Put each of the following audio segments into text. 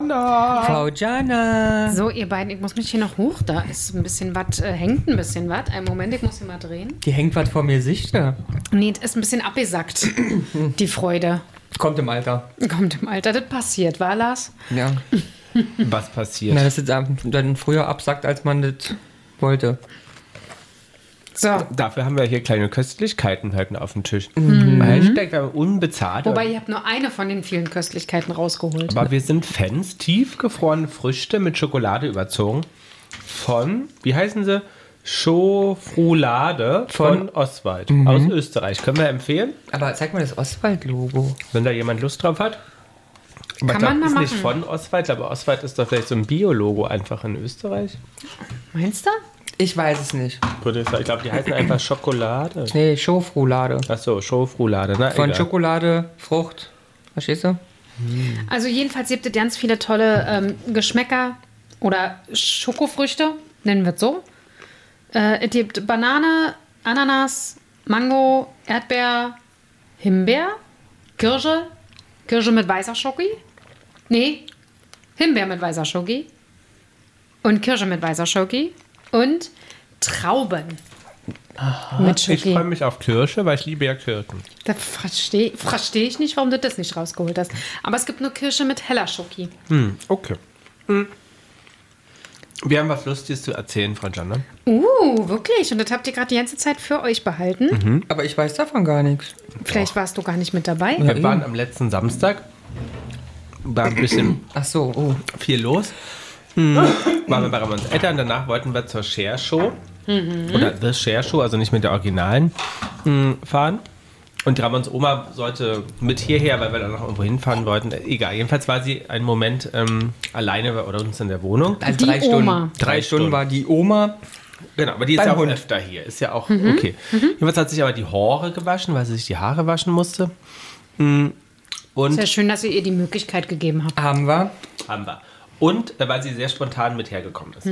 Jana. Frau Jana. So, ihr beiden, ich muss mich hier noch hoch. Da ist ein bisschen was, hängt ein bisschen was. Einen Moment, ich muss hier mal drehen. Die hängt was vor mir Sichter. Nee, das ist ein bisschen abgesackt, die Freude. Kommt im Alter. Kommt im Alter, das passiert, war Lars? Ja. Was passiert? Na, dass es dann früher absackt, als man das wollte. So. Dafür haben wir hier kleine Köstlichkeiten halt auf dem Tisch. Hashtag wir haben unbezahlt. Wobei, ihr habt nur eine von den vielen Köstlichkeiten rausgeholt. Aber wir sind Fans, tiefgefrorene Früchte mit Schokolade überzogen von, wie heißen sie? Schofroulade von Oswald aus Österreich. Können wir empfehlen, Aber zeig mal das Oswald-Logo. wenn da jemand Lust drauf hat. Aber Kann ich man glaube, mal ist nicht machen. von Oswald, aber Oswald ist doch vielleicht so ein Bio-Logo einfach in Österreich. Meinst du? Ich weiß es nicht. Ich glaube, die heißen einfach Schokolade. Nee, Schofroulade. Achso, Schofroulade. Na, Von egal. Schokolade, Frucht. Verstehst du? Also jedenfalls gibt es ganz viele tolle Geschmäcker oder Schokofrüchte, nennen wir es so. Es gibt Banane, Ananas, Mango, Erdbeer, Himbeer, Kirsche mit weißer Schoki. Nee, Himbeer mit weißer Schoki. Und Kirsche mit weißer Schoki. Und Trauben mit Ich Schoki. freue mich auf Kirsche, weil ich liebe ja Kirschen. Da versteh ich nicht, warum du das nicht rausgeholt hast. Aber es gibt nur Kirsche mit heller Schoki. Okay. Wir haben was Lustiges zu erzählen, Frau Jana. Wirklich? Und das habt ihr gerade die ganze Zeit für euch behalten? Mhm. Aber ich weiß davon gar nichts. Vielleicht warst du gar nicht mit dabei. Wir waren am letzten Samstag. War ein bisschen Ach so, oh. viel los. Waren wir bei Ramons Eltern. Danach wollten wir zur Share Show. Oder The Share Show, also nicht mit der Originalen, fahren. Und Ramons Oma sollte mit hierher, weil wir dann noch irgendwo hinfahren wollten. Egal, jedenfalls war sie einen Moment alleine bei uns in der Wohnung. Also Die 3 Stunden. Oma. 3 Stunden war die Oma. Genau, aber die ist Beim ja auch Hund. öfter hier. Ist ja auch okay. Jedenfalls hat sich aber die Haare gewaschen, weil sie sich die Haare waschen musste. Und Sehr schön, dass ihr ihr die Möglichkeit gegeben habt. Haben wir. haben wir. Und weil sie sehr spontan mit hergekommen ist.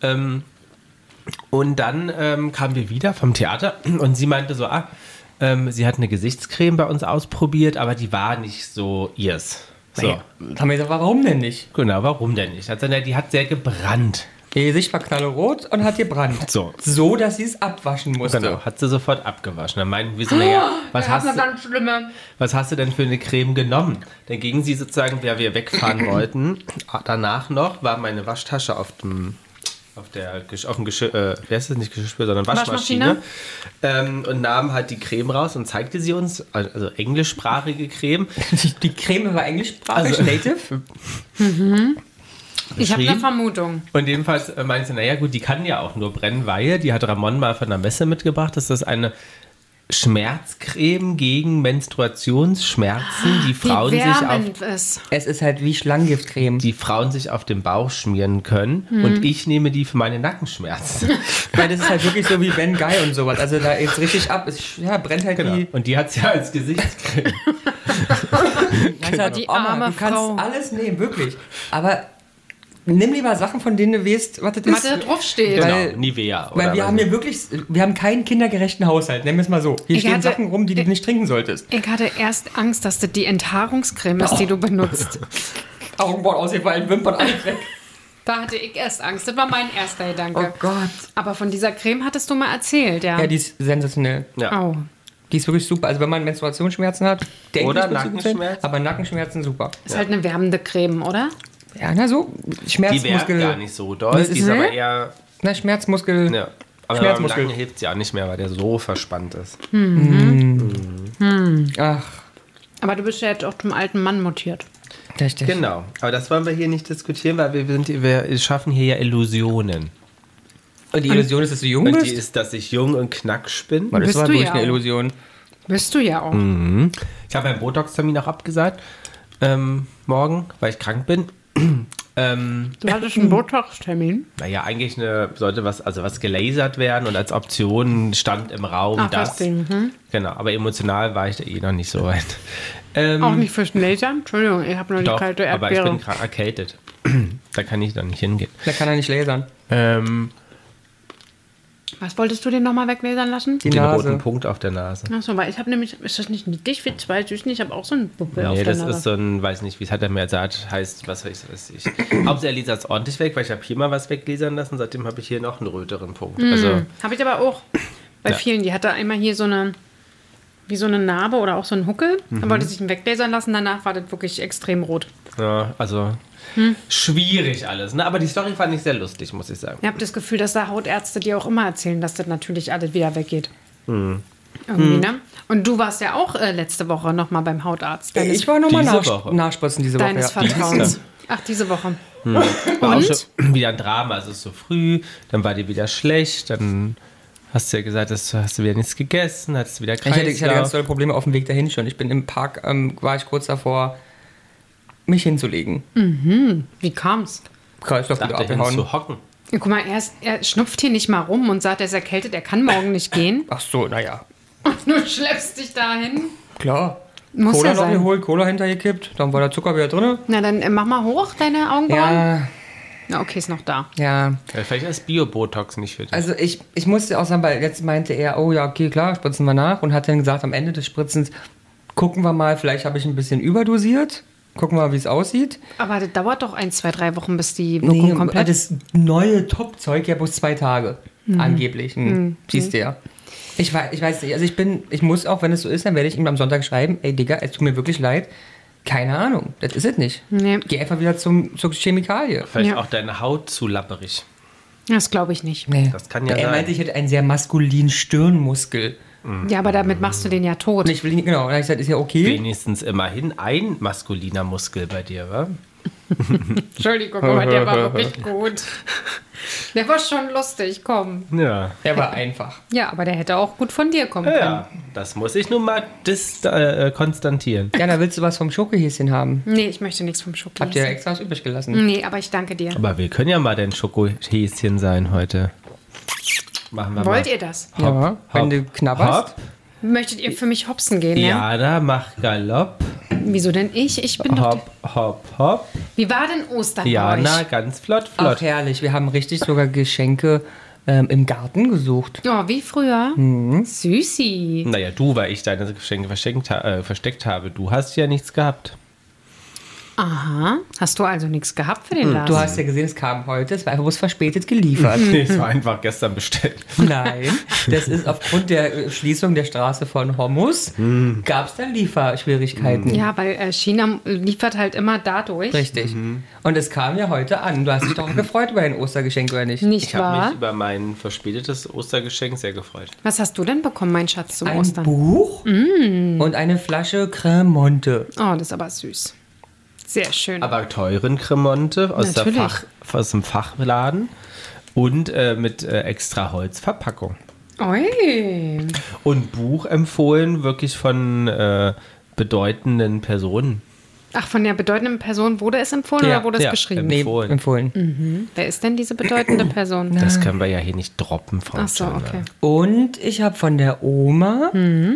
Und dann kamen wir wieder vom Theater und sie meinte so, sie hat eine Gesichtscreme bei uns ausprobiert, aber die war nicht so ihrs. So. Naja, haben wir gesagt, warum denn nicht? Genau, warum denn nicht? Also, die hat sehr gebrannt. Ihr Gesicht war knallerot und hat gebrannt. So. So, dass sie es abwaschen musste. Genau, hat sie sofort abgewaschen. Dann meinten wir so, naja, was hast du denn für eine Creme genommen? Dann ging sie sozusagen, wer wir wegfahren wollten. Danach noch war meine Waschtasche auf dem Geschirr, wie heißt das, nicht Geschirrspül, sondern Waschmaschine. Und nahm halt die Creme raus und zeigte sie uns, also englischsprachige Creme. Die Creme war englischsprachig, Also- native. Ich habe eine beschrieben. Vermutung. Und jedenfalls meinte sie, naja gut, die kann ja auch nur brennen, weil, die hat Ramon mal von der Messe mitgebracht, das ist eine Schmerzcreme gegen Menstruationsschmerzen, die Frauen, Wie sich auf, wärmend ist. Es ist halt wie Schlangengiftcreme. die Frauen sich auf den Bauch schmieren können. Und ich nehme die für meine Nackenschmerzen. Weil das ist halt wirklich so wie Ben Guy und sowas. Also da ist richtig ab. Es brennt halt Genau. wie... Und die hat sie als Gesichtscreme. Genau. Die Oma, arme du kannst Frau. alles nehmen, wirklich. Aber nimm lieber Sachen, von denen du weißt, was das Was ist. da drauf steht. Weil- Genau, Nivea. Weil wir was haben hier wirklich, wir haben keinen kindergerechten Haushalt, nennen wir es mal so. Hier Ich stehen hatte- Sachen rum, die du nicht trinken solltest. Ich hatte erst Angst, dass das die Enthaarungscreme ist, die du benutzt. Augenbrauen ausgefallen, Wimpern alles weg. Da hatte ich erst Angst. Das war mein erster Gedanke. Oh Gott. Aber von dieser Creme hattest du mal erzählt, ja. Ja, die ist sensationell. Ja. Oh. Die ist wirklich super. Also wenn man Menstruationsschmerzen hat, denke Oder ich, wird sie gut sein, Nackenschmerzen. aber Nackenschmerzen super. Ist halt eine wärmende Creme, oder? Ja, na so, Die Schmerzmuskel. wäre gar nicht so doll. Das Die ist- ist aber eher. Na, Schmerzmuskel. Ja. Aber beim Schmerzmuskel. Nacken hilft sie auch nicht mehr, weil der so verspannt ist. Ach, Aber du bist ja jetzt auch zum alten Mann mutiert. richtig. Genau. Aber das wollen wir hier nicht diskutieren, weil wir schaffen hier ja Illusionen. Und die Illusion ist, dass du jung Und bist? die ist, dass ich jung und knacksch bin. Das Bist war du wirklich ja eine auch. Illusion. Bist du ja auch. Ich habe meinen Botox-Termin auch abgesagt. Morgen, weil ich krank bin. Du hattest einen Botox-Termin. Naja, eigentlich sollte was gelasert werden und als Option stand im Raum Ach, das. das Ding. Genau, aber emotional war ich da noch nicht so weit. Auch nicht fürs Lasern? Entschuldigung, ich habe noch die Doch, kalte aber ich Erdbeere. bin gerade erkältet. Da kann ich dann nicht hingehen. Da kann er nicht lasern. Was wolltest du denn nochmal weglasern lassen? Die Den Nase. roten Punkt auf der Nase. Achso, weil ich habe nämlich, ist das nicht niedlich für 2 Süßen? Ich habe auch so einen Buppel auf Nee, der das Nase. ist so ein, weiß nicht, wie es hat er mir gesagt, heißt, was weiß ich. Hauptsache er lasert es ordentlich weg, weil ich habe hier mal was weglasern lassen, seitdem habe ich hier noch einen röteren Punkt. Also, Habe ich aber auch bei Ja. vielen. Die hatte einmal hier so eine, wie so eine Narbe oder auch so einen Huckel. Dann wollte sich ihn weglasern lassen, danach war das wirklich extrem rot. ja, also schwierig alles. Ne? Aber die Story fand ich sehr lustig, muss ich sagen. Ich habe das Gefühl, dass da Hautärzte dir auch immer erzählen, dass das natürlich alles wieder weggeht. Irgendwie, ne? Und du warst ja auch letzte Woche nochmal beim Hautarzt. Ich war nochmal Diese Woche. nachspritzen diese Woche. Deines Ja. Vertrauens. Ach, diese Woche. War auch schon wieder ein Drama. Also es ist so früh, dann war dir wieder schlecht, dann hast du ja gesagt, hast du wieder nichts gegessen, hattest wieder Ich hatte ganz Kreislauf. tolle Probleme auf dem Weg dahin schon. Ich bin im Park, war ich kurz davor, mich hinzulegen. Wie kam's? Kreislauf wieder Dachte hin abgehauen. zu hocken. Ja, guck mal, er schnupft hier nicht mal rum und sagt, er ist erkältet, er kann morgen nicht gehen. Ach so, naja. Und du schleppst dich dahin. Klar. Muss Cola ja noch sein. geholt, Cola hintergekippt, dann war der Zucker wieder drin. Na, dann mach mal hoch deine Augenbrauen. Ja, Na, okay, ist noch da. ja. Ja, vielleicht ist Bio-Botox nicht für dich. Also ich musste auch sagen, weil jetzt meinte er, oh ja, okay, klar, spritzen wir nach. Und hat dann gesagt, am Ende des Spritzens gucken wir mal, vielleicht habe ich ein bisschen überdosiert. Gucken wir mal, wie es aussieht. Aber das dauert doch 1, 2, 3 Wochen, bis die Wirkung komplett... das neue Top-Zeug ja bloß 2 Tage. Angeblich. Siehst du ja. Ich weiß nicht, also ich muss auch, wenn es so ist, dann werde ich ihm am Sonntag schreiben, ey Digga, es tut mir wirklich leid. Keine Ahnung, das ist es nicht. Nee. Geh einfach wieder zur Chemikalie. Vielleicht Ja. auch deine Haut zu lapperig. Das glaube ich nicht. Nee. Das kann ja Er sein. meinte, ich hätte einen sehr maskulinen Stirnmuskel. Ja, aber damit machst du den ja tot. Und ich will ihn, genau, und dann habe ich gesagt, ist ja okay. Wenigstens immerhin ein maskuliner Muskel bei dir, wa? Entschuldigung, aber der war wirklich gut. Der war schon lustig, komm. Ja. Er war einfach. Ja, aber der hätte auch gut von dir kommen können. Ja, das muss ich nun mal konstatieren. Jana, willst du was vom Schokohäschen haben? Nee, ich möchte nichts vom Schoki. Habt ihr extra was übrig gelassen? Nee, aber ich danke dir. Aber wir können ja mal dein Schokohäschen sein heute. Machen wir Wollt mal. ihr das? Ja, wenn du knabberst. Hopp. Möchtet ihr für mich hopsen gehen, ja? Ja, da mach Galopp. Wieso denn ich? Ich bin doch... Hopp, hopp, hopp. Wie war denn Ostern Ja, bei euch? na, ganz flott, Ach, flott. herrlich. Wir haben richtig sogar Geschenke im Garten gesucht. Oh, wie früher. Süßi. Naja, du, weil ich deine Geschenke versteckt habe. Du hast ja nichts gehabt. Aha. Hast du also nichts gehabt für den Lars? Du hast ja gesehen, es kam heute. Es war einfach bloß verspätet geliefert. Nee, es war einfach gestern bestellt. Nein, das ist aufgrund der Schließung der Straße von Hormus, gab es da Lieferschwierigkeiten. Ja, weil China liefert halt immer dadurch. Richtig. Und es kam ja heute an. Du hast dich doch gefreut über ein Ostergeschenk, oder nicht? Nicht Ich habe wahr? mich über mein verspätetes Ostergeschenk sehr gefreut. Was hast du denn bekommen, mein Schatz, zum Ein Ostern? Buch und eine Flasche Crème Monte. Oh, das ist aber süß. Sehr schön. Aber teuren Cremonte aus Natürlich. aus dem Fachladen und mit extra Holzverpackung. Ui. Und Buch empfohlen wirklich von bedeutenden Personen. Ach, von der bedeutenden Person wurde es empfohlen Ja, oder wurde es ja, geschrieben? Nee, Empfohlen. empfohlen. Wer ist denn diese bedeutende Person? Das können wir ja hier nicht droppen, Frau Ach so, Tschirner. okay. Und ich habe von der Oma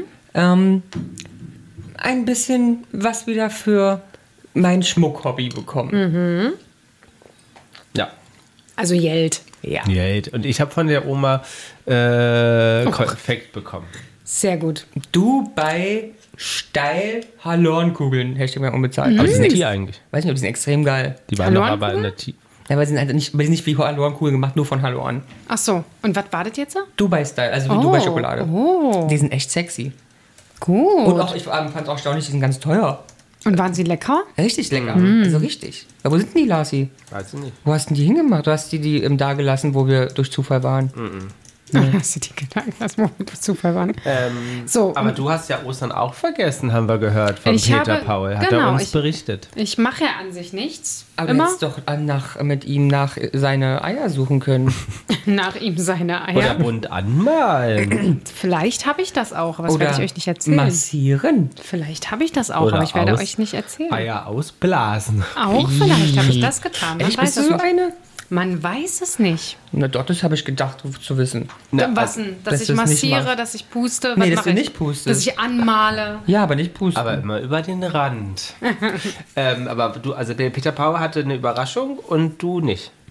ein bisschen was wieder für mein Schmuckhobby bekommen. Ja. Also Geld. Ja. Geld. Und ich habe von der Oma Konfekt bekommen. Sehr gut. Du bei Steil Halornkugeln, Hashtag mal unbezahlt. Aber die Was sind sind die ex- eigentlich? weiß nicht, ob die sind extrem geil. Die waren doch aber Hallorenkugeln? in der T. Ja, aber die sind, aber die sind nicht wie Halornkugeln gemacht, nur von Halorn. Ach so. Und was war das jetzt? Dubai-Style, also wie Dubai-Schokolade. Oh, Die sind echt sexy. gut. Und auch, ich fand es auch erstaunlich, die sind ganz teuer. Und waren sie lecker? Richtig lecker. Also richtig. Aber wo sind denn die, Lasi? Weiß ich nicht. Wo hast denn die hingemacht? Du hast die da gelassen, wo wir durch Zufall waren. Hast du die Gedanken, dass wir durch Zufall waren? So, Aber du hast ja Ostern auch vergessen, haben wir gehört von Ich Peter habe- Paul. Hat genau, er uns ich- berichtet. ich mache ja an sich nichts. Aber Immer jetzt doch mit ihm nach seine Eier suchen können. nach ihm seine Oder Eier. bunt anmalen. Vielleicht habe ich das auch, aber das Oder werde ich euch nicht erzählen. massieren. Vielleicht habe ich das auch, Oder aber ich werde aus- euch nicht erzählen. Eier ausblasen. Auch vielleicht habe ich das getan. Man Echt, weiß bist du es so nicht. eine? Man weiß es nicht. Na doch, das habe ich gedacht zu wissen. Na, Was denn? Dass dass ich du es nicht massiere, machst. dass ich puste? Nee, was dass mache du ich? nicht pustest. Dass ich anmale. Ja, aber nicht pusten. Aber immer über den Rand. Aber du, also der Peter Paul hatte eine Überraschung und du nicht.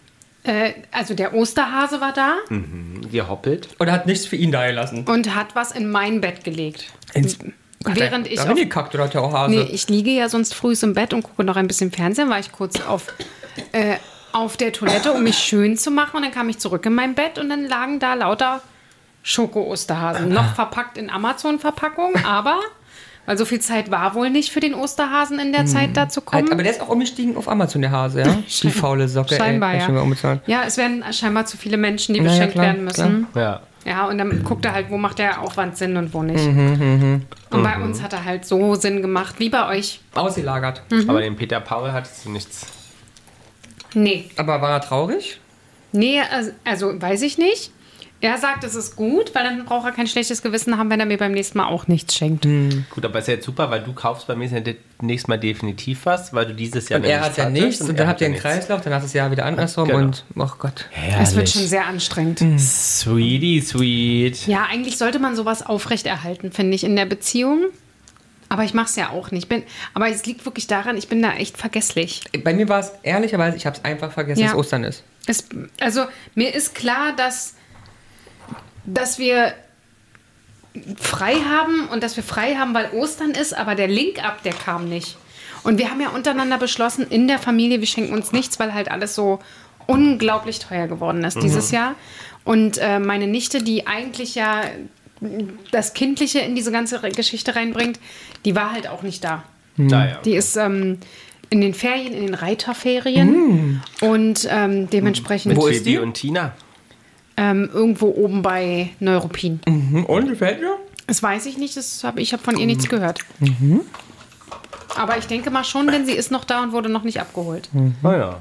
Also der Osterhase war da Gehoppelt. Oder hat nichts für ihn da gelassen? und hat was in mein Bett gelegt. Während ich da gekackt oder hat der auch Hase? Nee, ich liege ja sonst früh im Bett und gucke noch ein bisschen Fernsehen, war ich kurz auf der Toilette, um mich schön zu machen. Und dann kam ich zurück in mein Bett und dann lagen da lauter Schoko-Osterhasen. Noch verpackt in Amazon-Verpackung, aber weil so viel Zeit war wohl nicht für den Osterhasen in der Zeit da zu kommen. Aber der ist auch umgestiegen auf Amazon, der Hase, ja? Die faule Socke. Scheinbar, ja. Ja, es werden scheinbar zu viele Menschen, die beschenkt werden müssen. Ja. Ja, und dann guckt er halt, wo macht der Aufwand Sinn und wo nicht. Und bei uns hat er halt so Sinn gemacht, wie bei euch. Ausgelagert. Aber den Peter Paul hattest du nichts. Nee. Aber war er traurig? Nee, also weiß ich nicht. Er sagt, es ist gut, weil dann braucht er kein schlechtes Gewissen haben, wenn er mir beim nächsten Mal auch nichts schenkt. Gut, aber ist ja jetzt super, weil du kaufst beim nächsten Mal definitiv was, weil du dieses Jahr und er hat ja nichts und dann habt ihr einen nichts. Kreislauf, dann hast du das Jahr wieder andersrum und oh Gott. Es wird schon sehr anstrengend. Sweetie, sweet. Ja, eigentlich sollte man sowas aufrechterhalten, finde ich, in der Beziehung. Aber ich mache es ja auch nicht. Aber es liegt wirklich daran, ich bin da echt vergesslich. Bei mir war es ehrlicherweise, ich habe es einfach vergessen, dass Ostern ist. Also mir ist klar, dass wir frei haben und dass wir frei haben, weil Ostern ist, aber der Link-Up, der kam nicht. Und wir haben ja untereinander beschlossen, in der Familie, wir schenken uns nichts, weil halt alles so unglaublich teuer geworden ist dieses Jahr. Und meine Nichte, die eigentlich ja das Kindliche in diese ganze Geschichte reinbringt, die war halt auch nicht da. Naja. Die ist in den Ferien, in den Reiterferien und dementsprechend... Wo ist die? Und Tina? Irgendwo oben bei Neuruppin. Und, gefällt dir? Das weiß ich nicht, ich habe von ihr nichts gehört. Aber ich denke mal schon, denn sie ist noch da und wurde noch nicht abgeholt. Oh ja.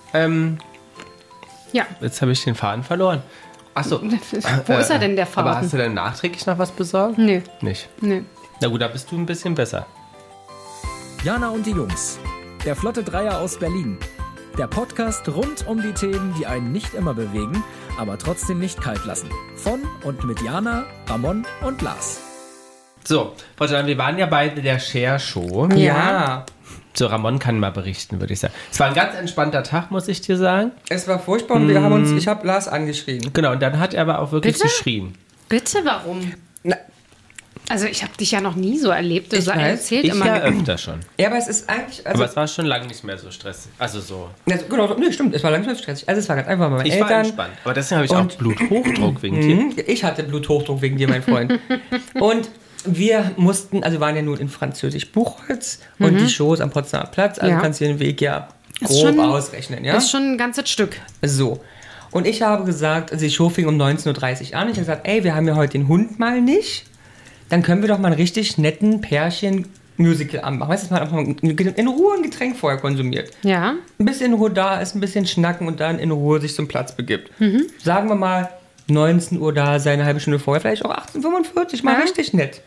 Ja. Jetzt habe ich den Faden verloren. Achso. Wo ist er denn, der Faden? Aber hast du denn nachträglich noch was besorgt? Nee. Nicht? Nee. Na gut, da bist du ein bisschen besser. Jana und die Jungs. Der Flotte Dreier aus Berlin. Der Podcast rund um die Themen, die einen nicht immer bewegen, aber trotzdem nicht kalt lassen. Von und mit Jana, Ramon und Lars. So, Frau Jana, wir waren ja bei der Share-Show. Ja. So, Ramon kann mal berichten, würde ich sagen. Es war ein ganz entspannter Tag, muss ich dir sagen. Es war furchtbar und ich habe Lars angeschrien. Genau, und dann hat er aber auch wirklich Bitte? geschrien. Bitte, warum? Na, Also ich habe dich ja noch nie so erlebt. Du Ich weiß. erzählt Ich immer. ja öfter schon. ja, aber es ist eigentlich... Also, Aber es war schon lange nicht mehr so stressig. Also so. genau, nee, stimmt, es war langsam stressig. Also es war ganz einfach bei meinen Ich war Eltern. entspannt. Aber deswegen habe ich auch Und- Bluthochdruck wegen dir. Ich hatte Bluthochdruck wegen dir, mein Freund. Und wir mussten, also wir waren ja nun in Französisch-Buchholz und die Show ist am Potsdamer Platz, also Ja. kannst du den Weg ja Ist grob schon- ausrechnen, ja? Das ist schon ein ganzes Stück. So. Und ich habe gesagt, also die Show fing um 19.30 Uhr an. Ich habe gesagt, ey, wir haben ja heute den Hund mal nicht. Dann können wir doch mal einen richtig netten Pärchen-Musical anmachen. Weißt du, dass man einfach in Ruhe ein Getränk vorher konsumiert. Ja. Ein bisschen in Ruhe da ist, ein bisschen schnacken und dann in Ruhe sich zum Platz begibt. Sagen wir mal 19 Uhr da sein, eine halbe Stunde vorher, vielleicht auch 18:45, mal Ja. richtig nett.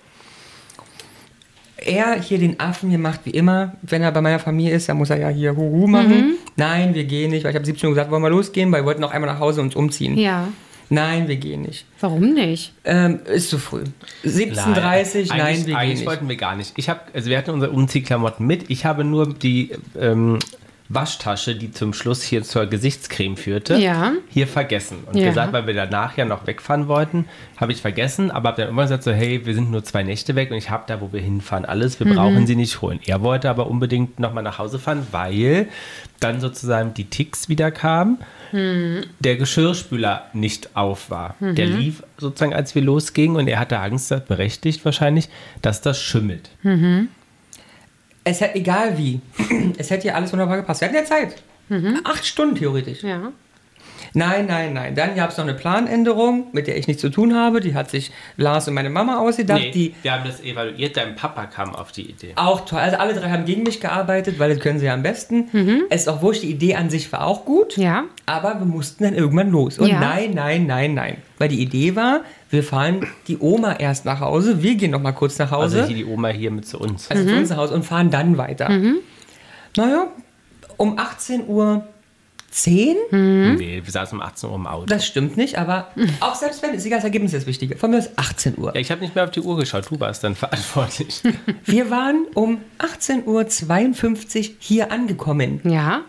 Er hier den Affen hier macht wie immer, wenn er bei meiner Familie ist, dann muss er ja hier Huhu machen. Nein, wir gehen nicht, weil ich habe 17 Uhr gesagt, wollen wir losgehen, weil wir wollten noch einmal nach Hause uns umziehen. Ja. Nein, wir gehen nicht. Warum nicht? Ist zu früh. 17:30 nein, wir gehen Eigentlich nicht. wollten wir gar nicht. Wir hatten unsere Umziehklamotten mit. Ich habe nur die Waschtasche, die zum Schluss hier zur Gesichtscreme führte, Ja. hier vergessen. Und Ja. gesagt, weil wir danach ja noch wegfahren wollten, habe ich vergessen, aber habe dann immer gesagt so, hey, wir sind nur 2 Nächte weg und ich habe da, wo wir hinfahren, alles, wir brauchen sie nicht holen. Er wollte aber unbedingt nochmal nach Hause fahren, weil dann sozusagen die Ticks wieder kamen, der Geschirrspüler nicht auf war. Der lief sozusagen, als wir losgingen und er hatte Angst, berechtigt wahrscheinlich, dass das schimmelt. Es hätte, egal wie, es hätte ja alles wunderbar gepasst. Wir hatten ja Zeit. 8 Stunden theoretisch. Ja. Nein. Dann gab es noch eine Planänderung, mit der ich nichts zu tun habe. Die hat sich Lars und meine Mama ausgedacht. Nee, Die wir haben das evaluiert, dein Papa kam auf die Idee. auch toll. Also alle 3 haben gegen mich gearbeitet, weil das können sie ja am besten. Es ist auch wurscht, die Idee an sich war auch gut. Ja. Aber wir mussten dann irgendwann los. Und Ja. nein. Weil die Idee war, wir fahren die Oma erst nach Hause, wir gehen noch mal kurz nach Hause. Also hier die Oma hier mit zu uns. Also zu uns nach Hause und fahren dann weiter. Naja, um 18:10 Uhr, Nee, wir saßen um 18 Uhr im Auto. das stimmt nicht, aber auch selbst wenn, ist egal, das Ergebnis ist das Wichtige. Von mir ist 18 Uhr. Ja, ich habe nicht mehr auf die Uhr geschaut, du warst dann verantwortlich. Wir waren um 18:52 Uhr hier angekommen. Ja.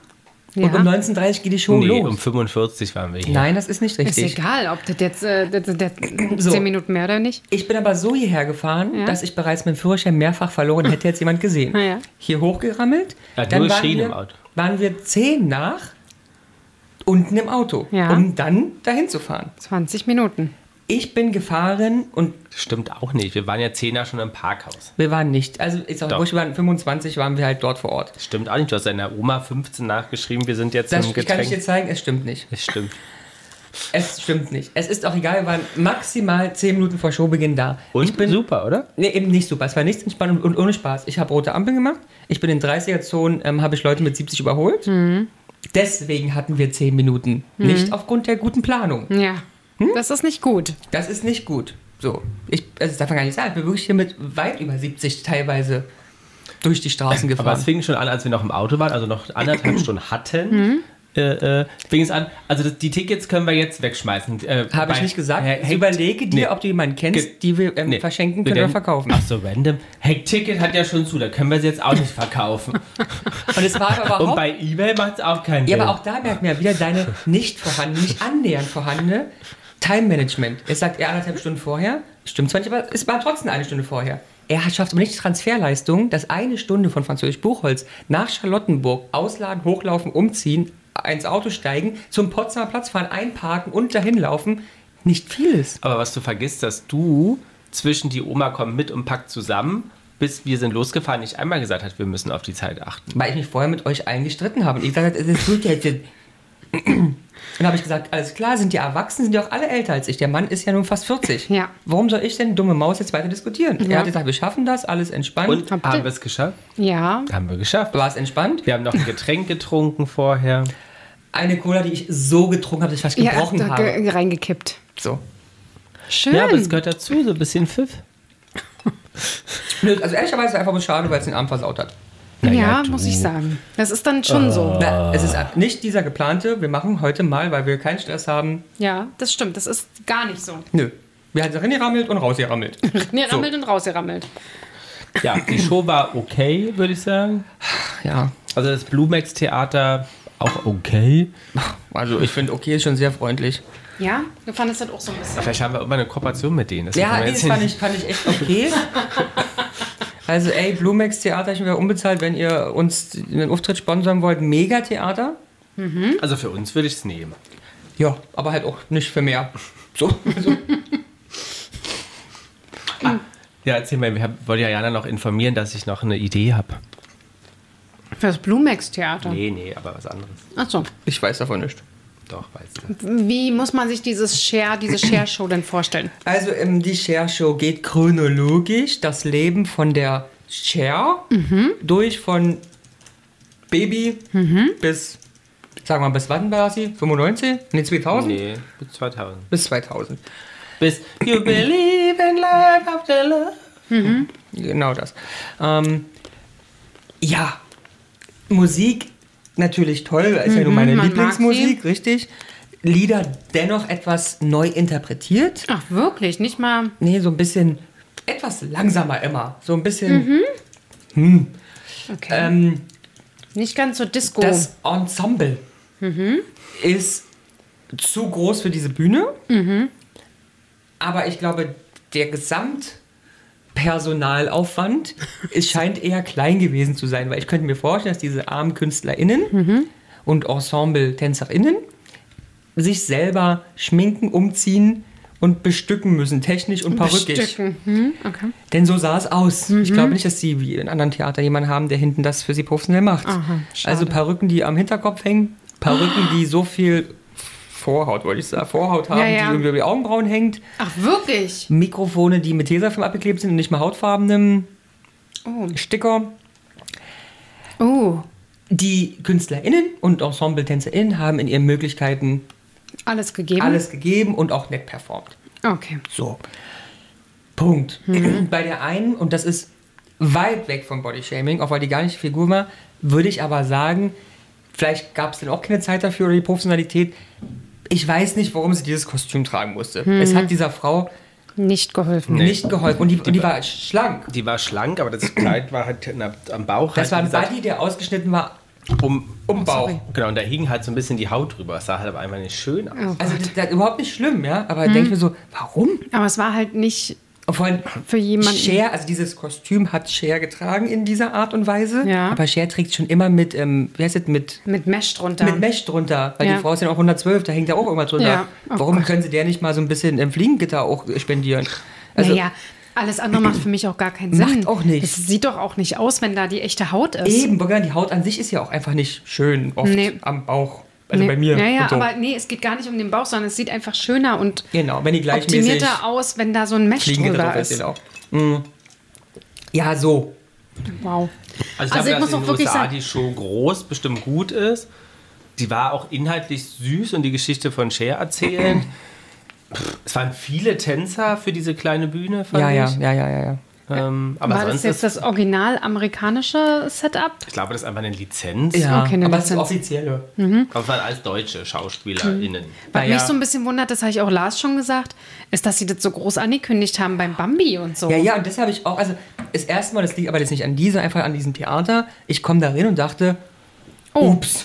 Ja. Und um 19:30 geht die Show los. Um 45 waren wir hier. Nein, das ist nicht richtig. Ist egal, ob das jetzt 10 Minuten mehr oder nicht. Ich bin aber so hierher gefahren, dass ich bereits meinen Führerschein mehrfach verloren hätte jetzt jemand gesehen. Ja. Hier hochgerammelt. Dann waren wir 10 nach unten im Auto, um dann dahin zu fahren. 20 Minuten. Ich bin gefahren und... Stimmt auch nicht. Wir waren ja 10er schon im Parkhaus. Wir waren nicht. Also ich sag, wir waren 25, waren wir halt dort vor Ort. Stimmt auch nicht. Du hast deiner Oma 15 nachgeschrieben. Wir sind jetzt im Getränk. Das kann ich dir zeigen. Es stimmt nicht. Es stimmt. Es stimmt nicht. Es ist auch egal. Wir waren maximal 10 Minuten vor Showbeginn da. Und super, oder? Nee, eben nicht super. Es war nichts entspannt und ohne Spaß. Ich habe rote Ampeln gemacht. Ich bin in 30er-Zonen, habe ich Leute mit 70 überholt. Mhm. Deswegen hatten wir 10 Minuten. Mhm. Nicht aufgrund der guten Planung. Ja. Das ist nicht gut. Das ist nicht gut. So, das darf man gar nicht sagen. Ich bin wirklich hier mit weit über 70 teilweise durch die Straßen gefahren. Aber es fing schon an, als wir noch im Auto waren, also noch 1,5 Stunden hatten. Fing es an, also die Tickets können wir jetzt wegschmeißen. Habe ich nicht gesagt. Überlege dir, ob du jemanden kennst, die wir verschenken können oder verkaufen. Ach so, random. Ticket hat ja schon zu, da können wir sie jetzt auch nicht verkaufen. Und es war aber überhaupt... Und bei eBay macht es auch keinen Sinn. Ja, aber auch da merkt man ja wieder deine nicht annähernd vorhandene Time-Management. Er sagt, 1,5 Stunden vorher. Stimmt zwar nicht, aber es war trotzdem 1 Stunde vorher. Er schafft aber nicht die Transferleistung, dass 1 Stunde von Französisch Buchholz nach Charlottenburg ausladen, hochlaufen, umziehen, ins Auto steigen, zum Potsdamer Platz fahren, einparken und dahin laufen, nicht viel ist. Aber was du vergisst, dass du zwischen die Oma kommt mit und packt zusammen, bis wir sind losgefahren, nicht einmal gesagt hat, wir müssen auf die Zeit achten. Weil ich mich vorher mit euch allen gestritten habe. Und ich gesagt habe, es tut jetzt... Dann habe ich gesagt, alles klar, sind die erwachsen, sind die auch alle älter als ich. Der Mann ist ja nun fast 40. Ja. Warum soll ich denn, dumme Maus, jetzt weiter diskutieren? Ja. Er hat gesagt, wir schaffen das, alles entspannt. Und haben wir es geschafft? Ja. Haben wir geschafft. War es entspannt? Wir haben noch ein Getränk getrunken vorher. Eine Cola, die ich so getrunken habe, dass ich fast gebrochen habe. Reingekippt. So. Schön. Ja, aber es gehört dazu, so ein bisschen Pfiff. Also ehrlicherweise einfach nur schade, weil es den Abend versaut hat. Ja, muss ich sagen. Das ist dann schon so. Na, es ist nicht dieser geplante, wir machen heute mal, weil wir keinen Stress haben. Ja, das stimmt. Das ist gar nicht so. Nö. Wir haben reingerammelt und rausgerammelt. Reingerammelt und rausgerammelt. Ja, die Show war okay, würde ich sagen. Ja. Also das Blumex-Theater auch okay. Also ich finde, okay ist schon sehr freundlich. Ja, du fandest das auch so ein bisschen. Vielleicht haben wir immer eine Kooperation mit denen. Das fand ich echt okay. Also Blumex Theater, ich wäre unbezahlt, wenn ihr uns einen Auftritt sponsern wollt. Mega Theater. Mhm. Also für uns würde ich es nehmen. Ja, aber halt auch nicht für mehr. So. Ja, erzähl mal, ich wollte ja Jana noch informieren, dass ich noch eine Idee habe. Für das Blumex Theater? Nee, aber was anderes. Ach so. Ich weiß davon nicht. Doch, weißt du. Wie muss man sich diese Share-Show denn vorstellen? Also die Share-Show geht chronologisch das Leben von der Cher durch von Baby bis, sagen wir mal, bis wann war sie? 95? Nee, 2000? Nee, bis 2000. Bis 2000. Bis You Believe in Life After Love. Genau das. Ja, Musik natürlich toll, ist ja nur meine Lieblingsmusik, richtig. Lieder dennoch etwas neu interpretiert. Ach, wirklich? Nicht mal... Nee, so ein bisschen, etwas langsamer immer. So ein bisschen... Okay. Nicht ganz so Disco. Das Ensemble ist zu groß für diese Bühne. Aber ich glaube, der Gesamtpersonalaufwand scheint eher klein gewesen zu sein, weil ich könnte mir vorstellen, dass diese armen KünstlerInnen und Ensemble-TänzerInnen sich selber schminken, umziehen und bestücken müssen, technisch und perückig. Okay. Denn so sah es aus. Ich glaube nicht, dass sie wie in anderen Theatern jemanden haben, der hinten das für sie professionell macht. Aha, also Perücken, die am Hinterkopf hängen, Perücken, die so viel Vorhaut haben, die irgendwie über die Augenbrauen hängt. Ach, wirklich? Mikrofone, die mit Tesafilm abgeklebt sind und nicht mal hautfarbenem Sticker. Oh. Die KünstlerInnen und Ensemble-TänzerInnen haben in ihren Möglichkeiten alles gegeben und auch nett performt. Okay. So. Punkt. Bei der einen, und das ist weit weg vom Bodyshaming, auch weil die gar nicht die Figur war, würde ich aber sagen, vielleicht gab es dann auch keine Zeit dafür oder die Professionalität. Ich weiß nicht, warum sie dieses Kostüm tragen musste. Es hat dieser Frau nicht geholfen. Nicht geholfen. Und die war schlank. Die war schlank, aber das Kleid war halt am Bauch. Das war ein Body, der ausgeschnitten war Um Bauch. sorry. Genau, und da hing halt so ein bisschen die Haut drüber. Es sah halt aber einfach nicht schön aus. Oh Also Gott. das ist überhaupt nicht schlimm, ja. Aber denke ich mir so, warum? Aber es war halt nicht Und vor allem für jemanden. Cher, also dieses Kostüm hat Cher getragen in dieser Art und Weise. Ja. Aber Cher trägt schon immer mit, wie heißt es, mit Mesh drunter. Mesh drunter. Weil Ja. die Frau ist ja auch 112, da hängt ja auch irgendwas drunter. Ja. Oh Warum Gott. können sie der nicht mal so ein bisschen Fliegengitter auch spendieren? Also, naja, alles andere macht für mich auch gar keinen Sinn. Macht auch nicht. Es sieht doch auch nicht aus, wenn da die echte Haut ist. Eben, weil die Haut an sich ist ja auch einfach nicht schön oft Nee. am Bauch. Also bei mir. Ja, ja, und so. aber nee, es geht gar nicht um den Bauch, sondern es sieht einfach schöner und Genau, wenn die gleichmäßig optimierter aus, wenn da so ein Mesh Fliegengitter drüber drauf ist. ist. Auch. Ja, so. Wow. Also Also ich ich glaube, muss dass auch in den wirklich USA sagen- die Show groß bestimmt gut ist. Die war auch inhaltlich süß und die Geschichte von Cher erzählend. Es waren viele Tänzer für diese kleine Bühne, fand Ja. ich. Aber War das sonst jetzt ist, das original amerikanische Setup? ich glaube, das ist einfach eine Lizenz. Ja, Okay, eine aber es ist Lizenz. offizielle. Aber es waren alles deutsche SchauspielerInnen. Was Naja. mich so ein bisschen wundert, das habe ich auch Lars schon gesagt, ist, dass sie das so groß angekündigt haben beim Bambi und so. Ja, und das habe ich auch, also das erste Mal, das liegt aber jetzt nicht an dieser, einfach an diesem Theater. Ich komme da rein und dachte, ups.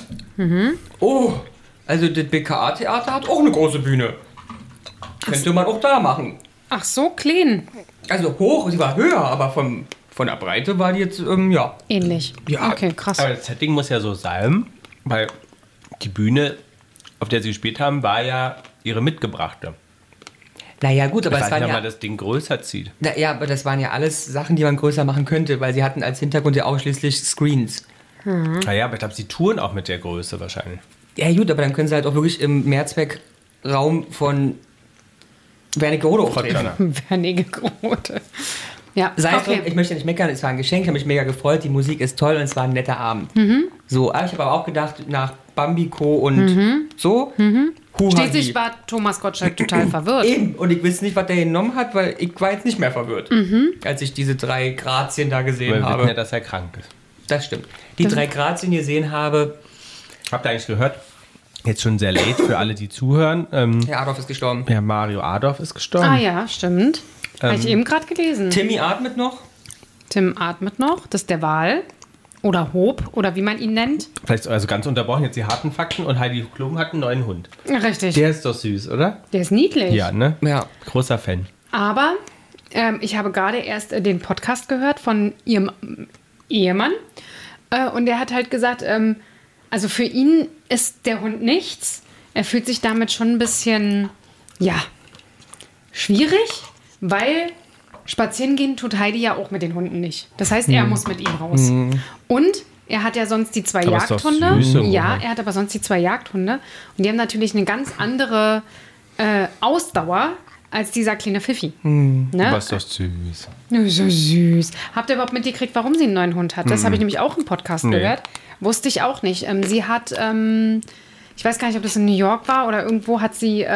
Oh, also das BKA-Theater hat auch eine große Bühne. Könnte man auch da machen. Ach so, clean. Also hoch, sie war höher, aber von der Breite war die jetzt, ja. Ähnlich. Ja, Okay, krass. Aber das Setting muss ja so sein, weil die Bühne, auf der sie gespielt haben, war ja ihre mitgebrachte. Naja, gut, aber Ich es weiß waren nicht, ob ja, man das Ding größer zieht. aber das waren ja alles Sachen, die man größer machen könnte, weil sie hatten als Hintergrund ja ausschließlich Screens. Naja, aber ich glaube, sie touren auch mit der Größe wahrscheinlich. Ja gut, aber dann können sie halt auch wirklich im Mehrzweckraum von Wernicke-Rode auftreten. Wernigerode. Ja, Sei es okay. drum, ich möchte nicht meckern, es war ein Geschenk, ich habe mich mega gefreut, die Musik ist toll und es war ein netter Abend. So, aber ich habe aber auch gedacht, nach Bambi-Co. und so, Schließlich war Thomas Gottschalk total verwirrt. Eben, und ich weiß nicht, was der genommen hat, weil ich war jetzt nicht mehr verwirrt, als ich diese 3 Grazien da gesehen Weil wir habe. wissen ja, dass er krank ist. Das stimmt. Die 3 Grazien gesehen habe, Habt ihr eigentlich gehört? Jetzt schon sehr late für alle, die zuhören. Herr Adolf ist gestorben. Ja, Mario Adorf ist gestorben. Ah ja, stimmt. Habe ich eben gerade gelesen. Timmy atmet noch. Tim atmet noch, das ist der Wal. Oder Hob, oder wie man ihn nennt. Vielleicht also ganz unterbrochen jetzt die harten Fakten und Heidi Klum hat einen neuen Hund. Richtig. Der ist doch süß, oder? Der ist niedlich. Ja, ne? Ja. Großer Fan. Aber ich habe gerade erst den Podcast gehört von ihrem Ehemann. Und der hat halt gesagt, also für ihn ist der Hund nichts. Er fühlt sich damit schon ein bisschen, ja, schwierig, weil spazieren gehen tut Heidi ja auch mit den Hunden nicht. Das heißt, er muss mit ihm raus. Und er hat ja sonst die 2 Aber ist doch Jagdhunde. süß, oder? Ja, er hat aber sonst die 2 Jagdhunde. Und die haben natürlich eine ganz andere Ausdauer als dieser kleine Pfiffi. Ne? Aber ist doch süß. Ja, so süß. Habt ihr überhaupt mitgekriegt, warum sie einen neuen Hund hat? Das habe ich nämlich auch im Podcast Nee. gehört. Wusste ich auch nicht. Sie hat, ich weiß gar nicht, ob das in New York war oder irgendwo hat sie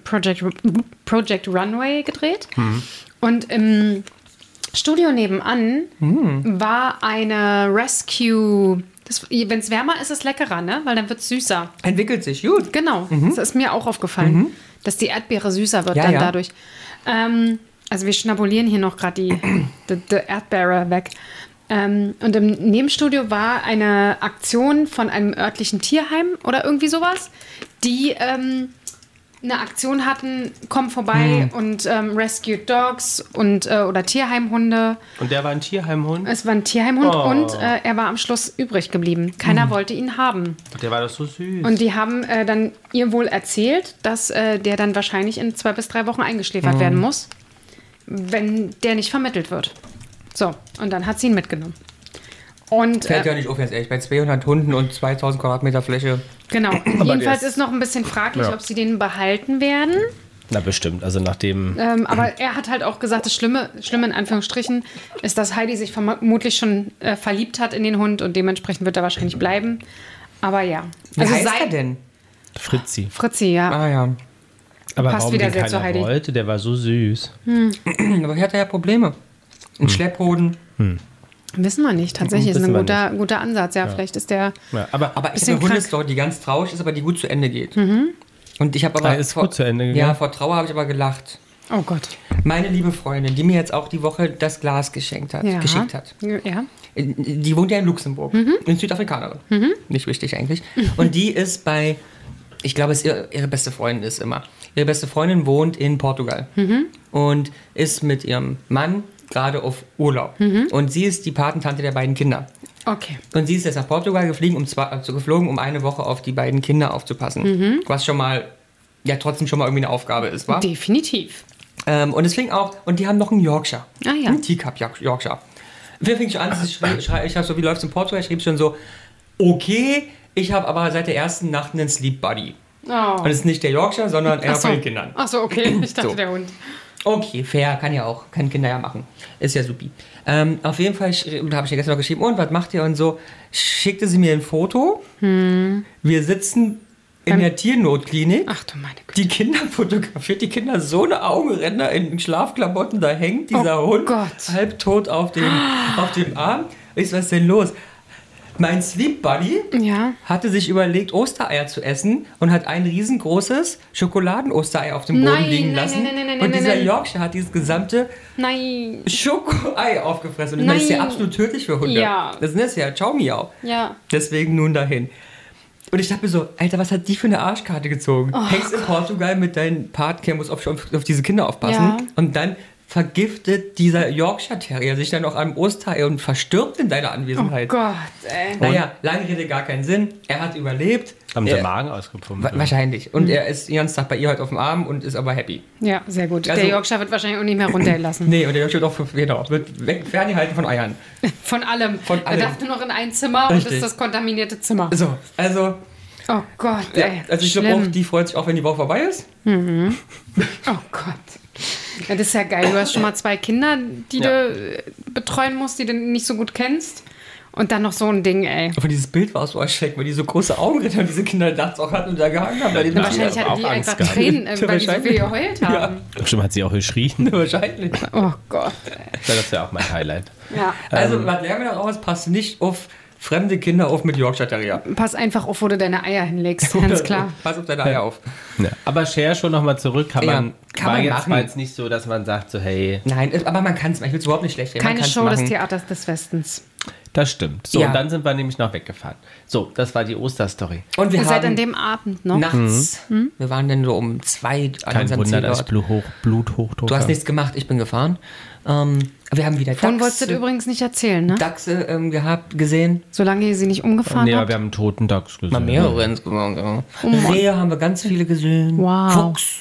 Project Runway gedreht. Und im Studio nebenan war eine Rescue. Wenn es wärmer ist, ist es leckerer, ne? Weil dann wird es süßer. Entwickelt sich, gut. Genau, das ist mir auch aufgefallen, dass die Erdbeere süßer wird Ja, dann ja. dadurch. Also wir schnabulieren hier noch gerade die Erdbeere weg. Und im Nebenstudio war eine Aktion von einem örtlichen Tierheim oder irgendwie sowas, die eine Aktion hatten, komm vorbei und Rescued Dogs und oder Tierheimhunde. Und der war ein Tierheimhund? Es war ein Tierheimhund Oh. und er war am Schluss übrig geblieben. Keiner wollte ihn haben. Der war doch so süß. Und die haben dann ihr wohl erzählt, dass der dann wahrscheinlich in 2 bis 3 Wochen eingeschläfert werden muss, wenn der nicht vermittelt wird. So, und dann hat sie ihn mitgenommen. Und Fällt ja nicht auf, jetzt ehrlich. Bei 200 Hunden und 2000 Quadratmeter Fläche. genau, der jedenfalls ist- ist noch ein bisschen fraglich, Ja. ob sie den behalten werden. Na bestimmt, also nachdem... Aber er hat halt auch gesagt, das Schlimme in Anführungsstrichen ist, dass Heidi sich vermutlich schon verliebt hat in den Hund und dementsprechend wird er wahrscheinlich bleiben. Aber ja. Wie heißt er denn? Fritzi. Fritzi, ja. Ah ja. Aber Passt warum wieder den sehr zu keiner Heidi. wollte, der war so süß. Aber hier hat er ja Probleme. Ein Schlepphoden. Wissen wir nicht. Tatsächlich ist Wissen ein wir guter Ansatz. Ja, vielleicht ist der... Ja, aber Aber ich Bisschen habe eine krank. Hundestory, die ganz traurig ist, aber die gut zu Ende geht. Und ich habe aber... Ah, ist gut zu Ende gegangen? Ja, vor Trauer habe ich aber gelacht. Oh Gott. Meine liebe Freundin, die mir jetzt auch die Woche das Glas geschickt hat. Ja. Geschickt hat. Ja. die wohnt ja in Luxemburg. Eine Südafrikanerin. Nicht wichtig eigentlich. Und die ist bei, ich glaube, es ihre beste Freundin ist immer. Ihre beste Freundin wohnt in Portugal. Und ist mit ihrem Mann gerade auf Urlaub. Und sie ist die Patentante der beiden Kinder. Okay. Und sie ist jetzt nach Portugal geflogen, um eine Woche auf die beiden Kinder aufzupassen. Was schon mal, ja trotzdem schon mal irgendwie eine Aufgabe ist, wa? Definitiv. Und deswegen auch, und die haben noch einen Yorkshire. Ah ja. Einen Teacup Yorkshire. Wir fingen schon an, ich habe so, wie läuft's in Portugal? Ich schrieb schon so, okay, ich habe aber seit der ersten Nacht einen Sleep Buddy. Oh. Und es ist nicht der Yorkshire, sondern einer von den Kindern. Ach so, okay. Ich dachte, So. der Hund. Okay, fair, können Kinder ja machen. Ist ja supi. Auf jeden Fall habe ich ihr gestern noch geschrieben, und was macht ihr? Und so schickte sie mir ein Foto. Wir sitzen in der Tiernotklinik. Ach du meine Güte. Die Kinder fotografiert, die Kinder so eine Augenränder in Schlafklamotten, da hängt dieser Hund halbtot auf dem Arm. Was ist denn los? Mein Sleep Buddy hatte sich überlegt, Ostereier zu essen und hat ein riesengroßes Schokoladen-Osterei auf dem Boden liegen lassen. Und dieser Yorkshire hat dieses gesamte Schokoei aufgefressen. Und das ist ja absolut tödlich für Hunde. Ja. Das ist ja Ciao Miau. Ja. Deswegen nun dahin. Und ich dachte mir so, Alter, was hat die für eine Arschkarte gezogen? Hängst in Portugal mit deinem Partner, muss auf diese Kinder aufpassen. Ja. Und dann vergiftet dieser Yorkshire Terrier sich dann auch am Osterei und verstirbt in deiner Anwesenheit. Oh Gott, ey. Naja, lange Rede, gar keinen Sinn. Er hat überlebt. Haben sie Magen ausgepumpt? Wahrscheinlich. Und er ist den ganzen Tag bei ihr heute auf dem Arm und ist aber happy. Ja, sehr gut. Also, der Yorkshire wird wahrscheinlich auch nicht mehr runtergelassen. Nee, und der Yorkshire wird auch wird ferngehalten von Eiern. Von allem. Von allem. Er darf nur noch in ein Zimmer und das ist das kontaminierte Zimmer. So, also... Oh Gott, Ja, ey. also ich glaube auch, die freut sich auch, wenn die Woche vorbei ist. Oh Gott. Ja, das ist ja geil. Du hast schon mal 2 Kinder, die du betreuen musst, die du nicht so gut kennst. Und dann noch so ein Ding, ey. Aber dieses Bild war so erschreckend, weil die so große Augenringe und diese Kinder nachts auch hatten und da gehangen haben. Weil die Wahrscheinlich hatten die auch einfach Angst gehabt. Tränen, weil die so viel geheult haben. Bestimmt hat sie auch geschrien. Wahrscheinlich. Oh Gott, ey. Das ist ja auch mein Highlight. Ja. Also, was lernen wir daraus? Passt nicht auf fremde Kinder auf mit Yorkshire Terrier. Pass einfach auf, wo du deine Eier hinlegst, ganz klar. Pass auf deine Eier auf. Ja. Aber Share schon nochmal zurück, Kann man machen. War jetzt nicht so, dass man sagt so, hey... Nein, aber man kann es machen. Ich will es überhaupt nicht schlecht reden. Keine Man kann's Show machen. des Theaters des Westens. Das stimmt. So, Ja. und dann sind wir nämlich noch weggefahren. So, das war die Osterstory. Und wir Ihr seid haben an dem Abend noch. nachts, wir waren dann so um 2 an Kein unserem Wunder, dass ich Zielort. Bluthochdruck Du hast habe. nichts gemacht, ich bin gefahren. Wir haben wieder Von wolltest du übrigens nicht erzählen, ne? Dachse gesehen. Solange ihr sie nicht umgefahren Nee, aber habt. wir haben einen toten Dachs gesehen. Mal mehrere insgesamt. Ja. Rehe haben wir ganz viele gesehen. Wow. Fuchs.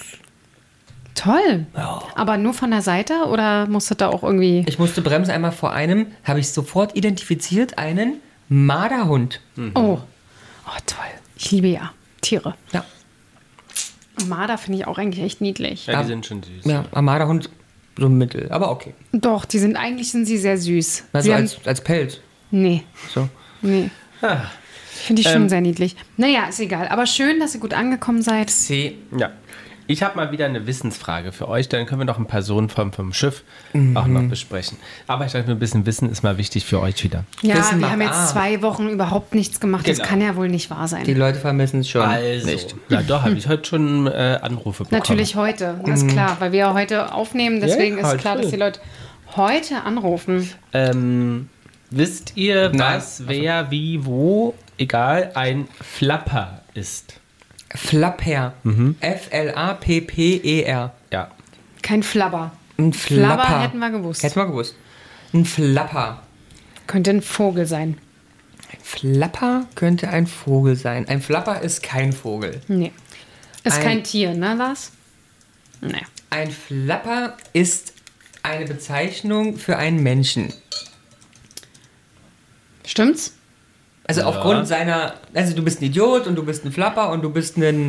Toll. Ja. Aber nur von der Seite oder musstet da auch irgendwie... Ich musste bremsen einmal vor einem, habe ich sofort identifiziert, einen Marderhund. Oh, toll. Ich liebe ja Tiere. Ja. Und Marder finde ich auch eigentlich echt niedlich. Ja, die sind schon süß. Ja, ein Marderhund so mittel, aber okay. Doch, eigentlich sind sie sehr süß. Also Sie haben, als Pelz. nee, So. nee. Ah, Finde ich schon sehr niedlich. Naja, ist egal. Aber schön, dass ihr gut angekommen seid. ja. Ich habe mal wieder eine Wissensfrage für euch. Dann können wir noch ein Personen vom Schiff auch noch besprechen. Aber ich dachte, ein bisschen Wissen ist mal wichtig für euch wieder. Ja, Wissen wir haben macht jetzt 2 Wochen überhaupt nichts gemacht. Das Genau. kann ja wohl nicht wahr sein. Die Leute vermissen es schon. Also, Nicht. na doch, habe ich heute schon Anrufe bekommen. Natürlich heute, ist klar. Weil wir ja heute aufnehmen. Deswegen ist halt klar, dass früh. die Leute heute anrufen. Wisst ihr, Nein. was, wer, wie, wo, egal, ein Flapper ist? Flapper. Flapper. Ja. Kein Flabber. Ein Flapper. Flabber hätten wir gewusst. Hätten wir gewusst. Ein Flapper. Könnte ein Vogel sein. Ein Flapper könnte ein Vogel sein. Ein Flapper ist kein Vogel. Nee. Ist Ein- kein Tier, ne, Lars? Nee. Ein Flapper ist eine Bezeichnung für einen Menschen. Stimmt's? Also aufgrund seiner... Also du bist ein Idiot und du bist ein Flapper und du bist ein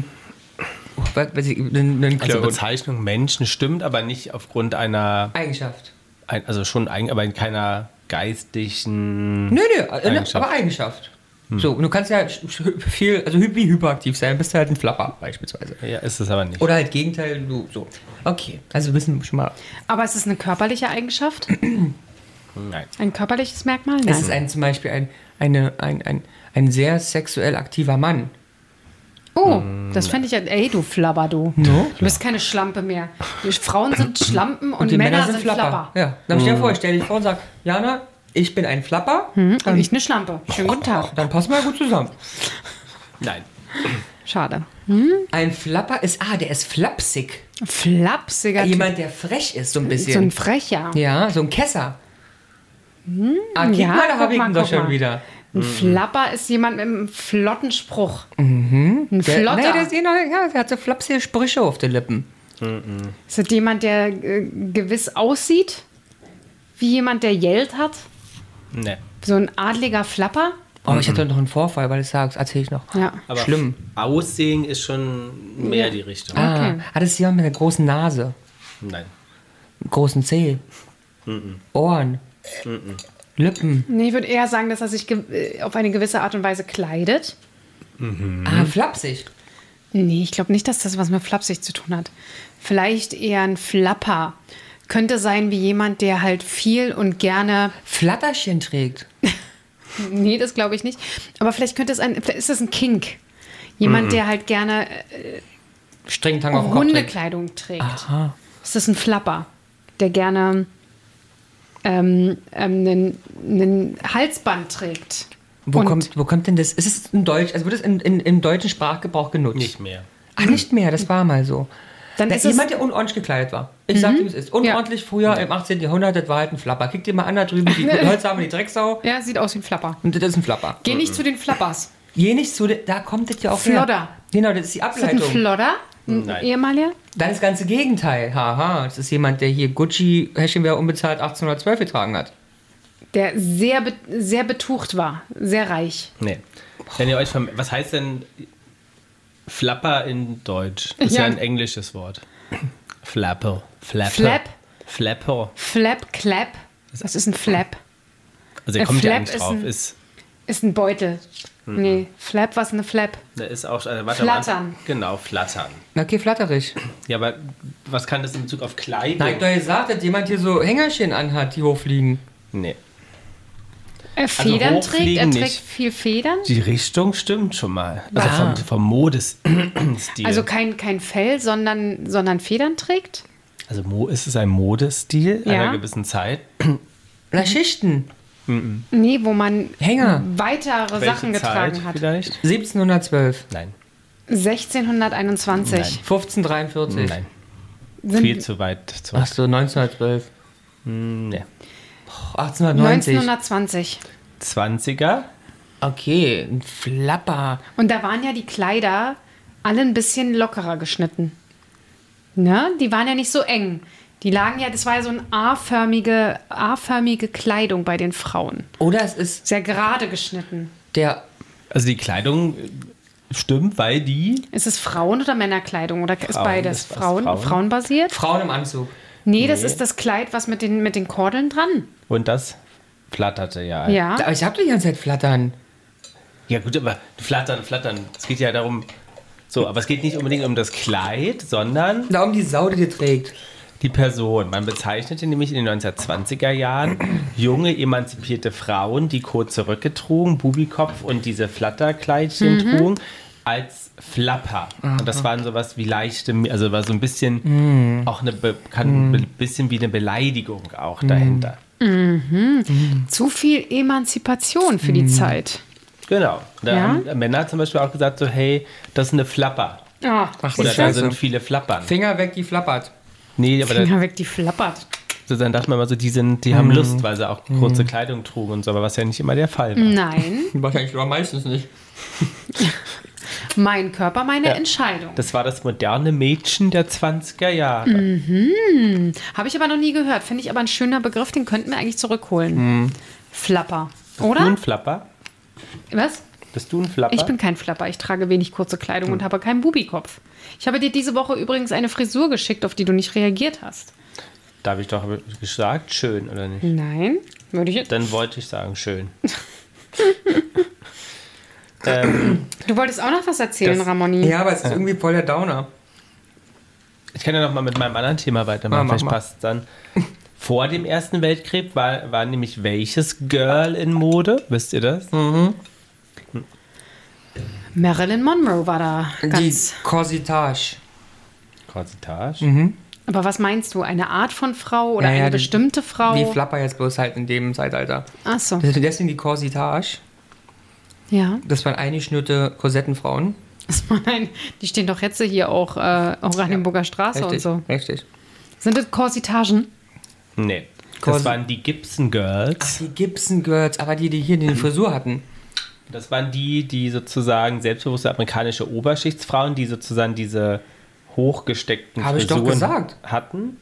Also Clown. Bezeichnung Menschen stimmt, aber nicht aufgrund einer, Eigenschaft. also schon, aber in keiner geistigen... Nö, Eigenschaft. aber Eigenschaft. So, und du kannst ja viel, also wie hyperaktiv sein, bist du halt ein Flapper beispielsweise. Ja, ist es aber nicht. Oder halt Gegenteil, du so. Okay, also wissen wir schon mal. Aber ist es eine körperliche Eigenschaft? Nein. Ein körperliches Merkmal? Es ist zum Beispiel ein sehr sexuell aktiver Mann. Oh, das fände ich ja... Ey, du Flabber, du. No? Du bist keine Schlampe mehr. Die Frauen sind Schlampen und Männer sind Flapper. Ja, dann stell dir vor, ich stelle dich vor und sag, Jana, Ich bin ein Flapper. Und ich eine Schlampe. Schönen guten Tag. Dann passen wir gut zusammen. Nein. Schade. Ein Flapper ist, der ist flapsig. Flapsiger Typ. Jemand, der frech ist, so ein bisschen. So ein Frecher. Ja, so ein Kesser. Guck ja, mal, da habe ich guck ihn mal, doch schon guck mal. wieder. Ein Flapper ist jemand mit einem flotten Spruch. Ein Flotter. Der hat so flapsige Sprüche auf den Lippen. Ist das jemand, der gewiss aussieht? Wie jemand, der Geld hat? Nee. So ein adliger Flapper? Oh, ich hatte noch einen Vorfall, weil du sagst, erzähl ich noch. Ja. Aber Schlimm. Aussehen ist schon mehr die Richtung. Okay. Das ist jemand mit einer großen Nase, Nein. großen Zeh, Ohren, Lippen. Nee, ich würde eher sagen, dass er sich auf eine gewisse Art und Weise kleidet. Flapsig. Nee, ich glaube nicht, dass das was mit flapsig zu tun hat. Vielleicht eher ein Flapper. Könnte sein wie jemand, der halt viel und gerne... Flatterchen trägt. Nee, das glaube ich nicht. Aber vielleicht ist das ein Kink. Jemand, der halt gerne Strengen Tang auf dem Kopf trägt. Hundekleidung trägt. Aha. Ist das ein Flapper, der gerne einen Halsband trägt? Wo Und- kommt denn das? Ist es in Deutsch? Also wird es im deutschen Sprachgebrauch genutzt? Nicht mehr. Nicht mehr, das war mal so. Dann Na, ist es jemand, der unordentlich gekleidet war. Ich sag dir, wie es ist. Unordentlich früher im 18. Jahrhundert, das war halt ein Flapper. Kick dir mal an da drüben, die Holzarme, die Drecksau. ja, sieht aus wie ein Flapper. Und das ist ein Flapper. Geh nicht zu den Flappers. Je nicht zu, da kommt das ja auch Flodder. her. Genau, das ist die Ist das ein Ableitung. Flodder? Ein Nein. ehemaliger? Dann das ganze Gegenteil. Haha, das ist jemand, der hier Gucci, Häschenwehr unbezahlt 1812 getragen hat. Der sehr betucht war. Sehr reich. Nee. Wenn ihr euch was heißt denn Flapper in Deutsch? Das ist Ja. ja ein englisches Wort. Flapper. Flap? Flapper. Flap, Clap. Was ist ein Flap? Also ihr kommt ja Flap nicht ist drauf. ein- Ist, Ist ein Beutel. Nee, Flap, was ist eine Flap? da ist auch, warte Flattern. Mal. Genau, flattern. Okay, flatterig. Ja, aber was kann das in Bezug auf Kleidung? Na, ich hab doch gesagt, dass jemand hier so Hängerchen anhat, die hochfliegen. Nee. Federn trägt? Er hochfliegen trägt nicht. viel Federn? Die Richtung stimmt schon mal. Also vom Modesstil. Also kein Fell, sondern Federn trägt? Also ist es ein Modestil Ja. einer gewissen Zeit? Na, Schichten. Nee, wo man Hänger. weitere Welche Sachen getragen Zeit hat. vielleicht? 1712. Nein. 1621. 1543. Nein. Sind Viel zu weit zurück. Achso, 1912. Nee. 1890. 1920. 20er? Okay, ein Flapper. Und da waren ja die Kleider alle ein bisschen lockerer geschnitten. Ne? Die waren ja nicht so eng. Die lagen ja, das war ja so eine A-förmige Kleidung bei den Frauen. Oder es ist Sehr gerade geschnitten. der. Also die Kleidung stimmt, weil die... Ist es Frauen- oder Männerkleidung? Oder ist Frauen, beides? ist was Frauen. Frauenbasiert? Frauen im Anzug. Nee, das ist das Kleid, was mit den Kordeln dran. Und das flatterte ja. Ja. Aber ich hab doch die ganze Zeit Flattern. Ja gut, aber flattern. Es geht ja darum... So, aber es geht nicht unbedingt um das Kleid, sondern Da um die Sau, die trägt. die Person. Man bezeichnete nämlich in den 1920er Jahren junge, emanzipierte Frauen, die kurze Röcke trugen, Bubikopf und diese Flatterkleidchen trugen, als Flapper. Und das waren sowas wie leichte, also war so ein bisschen auch ein bisschen wie eine Beleidigung auch dahinter. Zu viel Emanzipation für die Zeit. Genau. Da Ja? haben Männer zum Beispiel auch gesagt so, hey, das ist eine Flapper. Ah, Ach, Oder da Scheiße. sind viele Flappern. Finger weg, die flappert. Nee, aber da, Finger weg, die flappert. so dann dachte man mal so, die haben Lust, weil sie auch kurze Kleidung trugen und so, aber was ja nicht immer der Fall war. Nein, Wahrscheinlich aber meistens nicht. mein Körper, meine Entscheidung. Das war das moderne Mädchen der 20er Jahre. Habe ich aber noch nie gehört. Finde ich aber ein schöner Begriff, den könnten wir eigentlich zurückholen. Flapper. Bist du Oder? ein Flapper? Was? Bist du ein Flapper? Ich bin kein Flapper. Ich trage wenig kurze Kleidung und habe keinen Bubikopf. Ich habe dir diese Woche übrigens eine Frisur geschickt, auf die du nicht reagiert hast. Da habe ich doch gesagt, schön, oder nicht? Nein, würde ich jetzt. Dann wollte ich sagen, schön. Du wolltest auch noch was erzählen, Das- Ramoni. Ja, aber es ist irgendwie voll der Downer. Ich kann ja noch mal mit meinem anderen Thema weitermachen, mach vielleicht mal. passt dann. Vor dem Ersten Weltkrieg war nämlich welches Girl in Mode? Wisst ihr das? Marilyn Monroe war da Die ganz. Corsitage. Corsitage? Aber was meinst du? Eine Art von Frau oder eine bestimmte Frau? Wie Flapper jetzt bloß halt in dem Zeitalter. Ach so. Deswegen die Corsetage. Ja. Das waren eingeschnürte Korsettenfrauen. Die stehen doch jetzt hier auch Oranienburger Straße Richtig, und so. richtig. Sind das Corsitagen? Nee. Das waren die Gibson Girls. Ach, die Gibson Girls, aber die hier die Frisur hatten. Das waren die sozusagen selbstbewusste amerikanische Oberschichtsfrauen, die sozusagen diese hochgesteckten Frisuren hatten.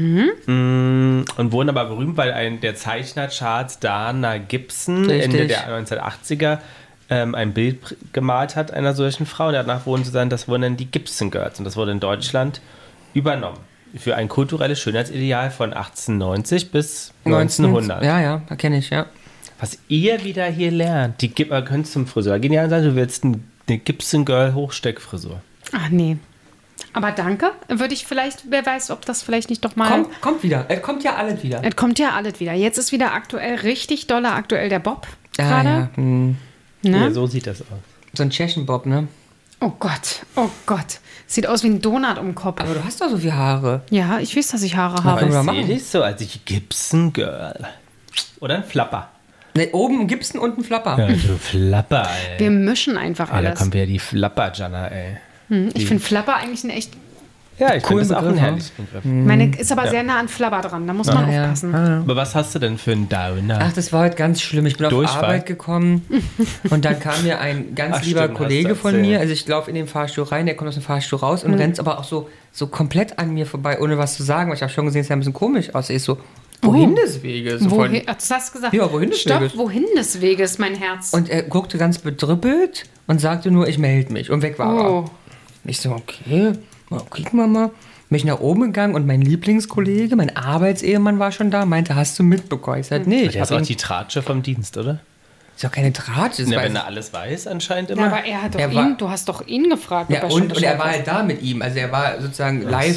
Mhm. Und wurden aber berühmt, weil der Zeichner Charles Dana Gibson Ende der 1980er ein Bild gemalt hat einer solchen Frau. Und danach wurden das wurden dann die Gibson Girls. Und das wurde in Deutschland übernommen. Für ein kulturelles Schönheitsideal von 1890 bis 1900. Ja, da kenne ich, ja. Was ihr wieder hier lernt, könnt zum Friseur gehen und sagen, du willst eine Gibson Girl Hochsteckfrisur. Ach nee. Aber danke. Würde ich vielleicht, wer weiß, ob das vielleicht nicht doch mal... Kommt wieder. Es kommt ja alles wieder. Es kommt ja alles wieder. Jetzt ist wieder richtig doller aktuell der Bob gerade. Ja. Ne? Ja, so sieht das aus. So ein Tschechen-Bob, ne? Oh Gott. Sieht aus wie ein Donut um den Kopf. Aber du hast doch so viele Haare. Ja, ich weiß, dass ich Haare habe. Aber ich sehe dich so als Gibson Girl. Oder ein Flapper. Ne, oben ein Gibson und ein Flapper. Ja, du Flapper, ey. Wir mischen einfach alles. Da kommt wieder die Flapper-Janna, ey. Ich finde Flapper eigentlich ein echt... Ja, ich finde das auch ein herrliches Begriff. Meine ist aber sehr nah an Flabber dran, da muss man aufpassen. Aber was hast du denn für einen Downer? Ach, das war heute ganz schlimm. Ich bin auf Arbeit gekommen und dann kam mir ein ganz lieber Kollege von mir. Also ich laufe in den Fahrstuhl rein, der kommt aus dem Fahrstuhl raus und rennt aber auch so komplett an mir vorbei, ohne was zu sagen. Weil ich habe schon gesehen, es sah ein bisschen komisch aus. Ich so, wohin des Weges? Das hast du gesagt. Ja, wohin des Weges? Stopp, wohin des Weges, mein Herz? Und er guckte ganz bedrüppelt und sagte nur, ich melde mich. Und weg war er. Ich so, okay, gucken wir mal. Bin ich nach oben gegangen und mein Lieblingskollege, mein Arbeitsehemann war schon da, meinte, hast du mitbekommen? Ich sagte, nee. Der ist auch die Tratsche vom Dienst, oder? Ist doch keine Tratsche. Ja, wenn er alles weiß, anscheinend immer. Ja, aber er hat doch du hast doch ihn gefragt. Ja, und er war halt da mit ihm. Also er war sozusagen live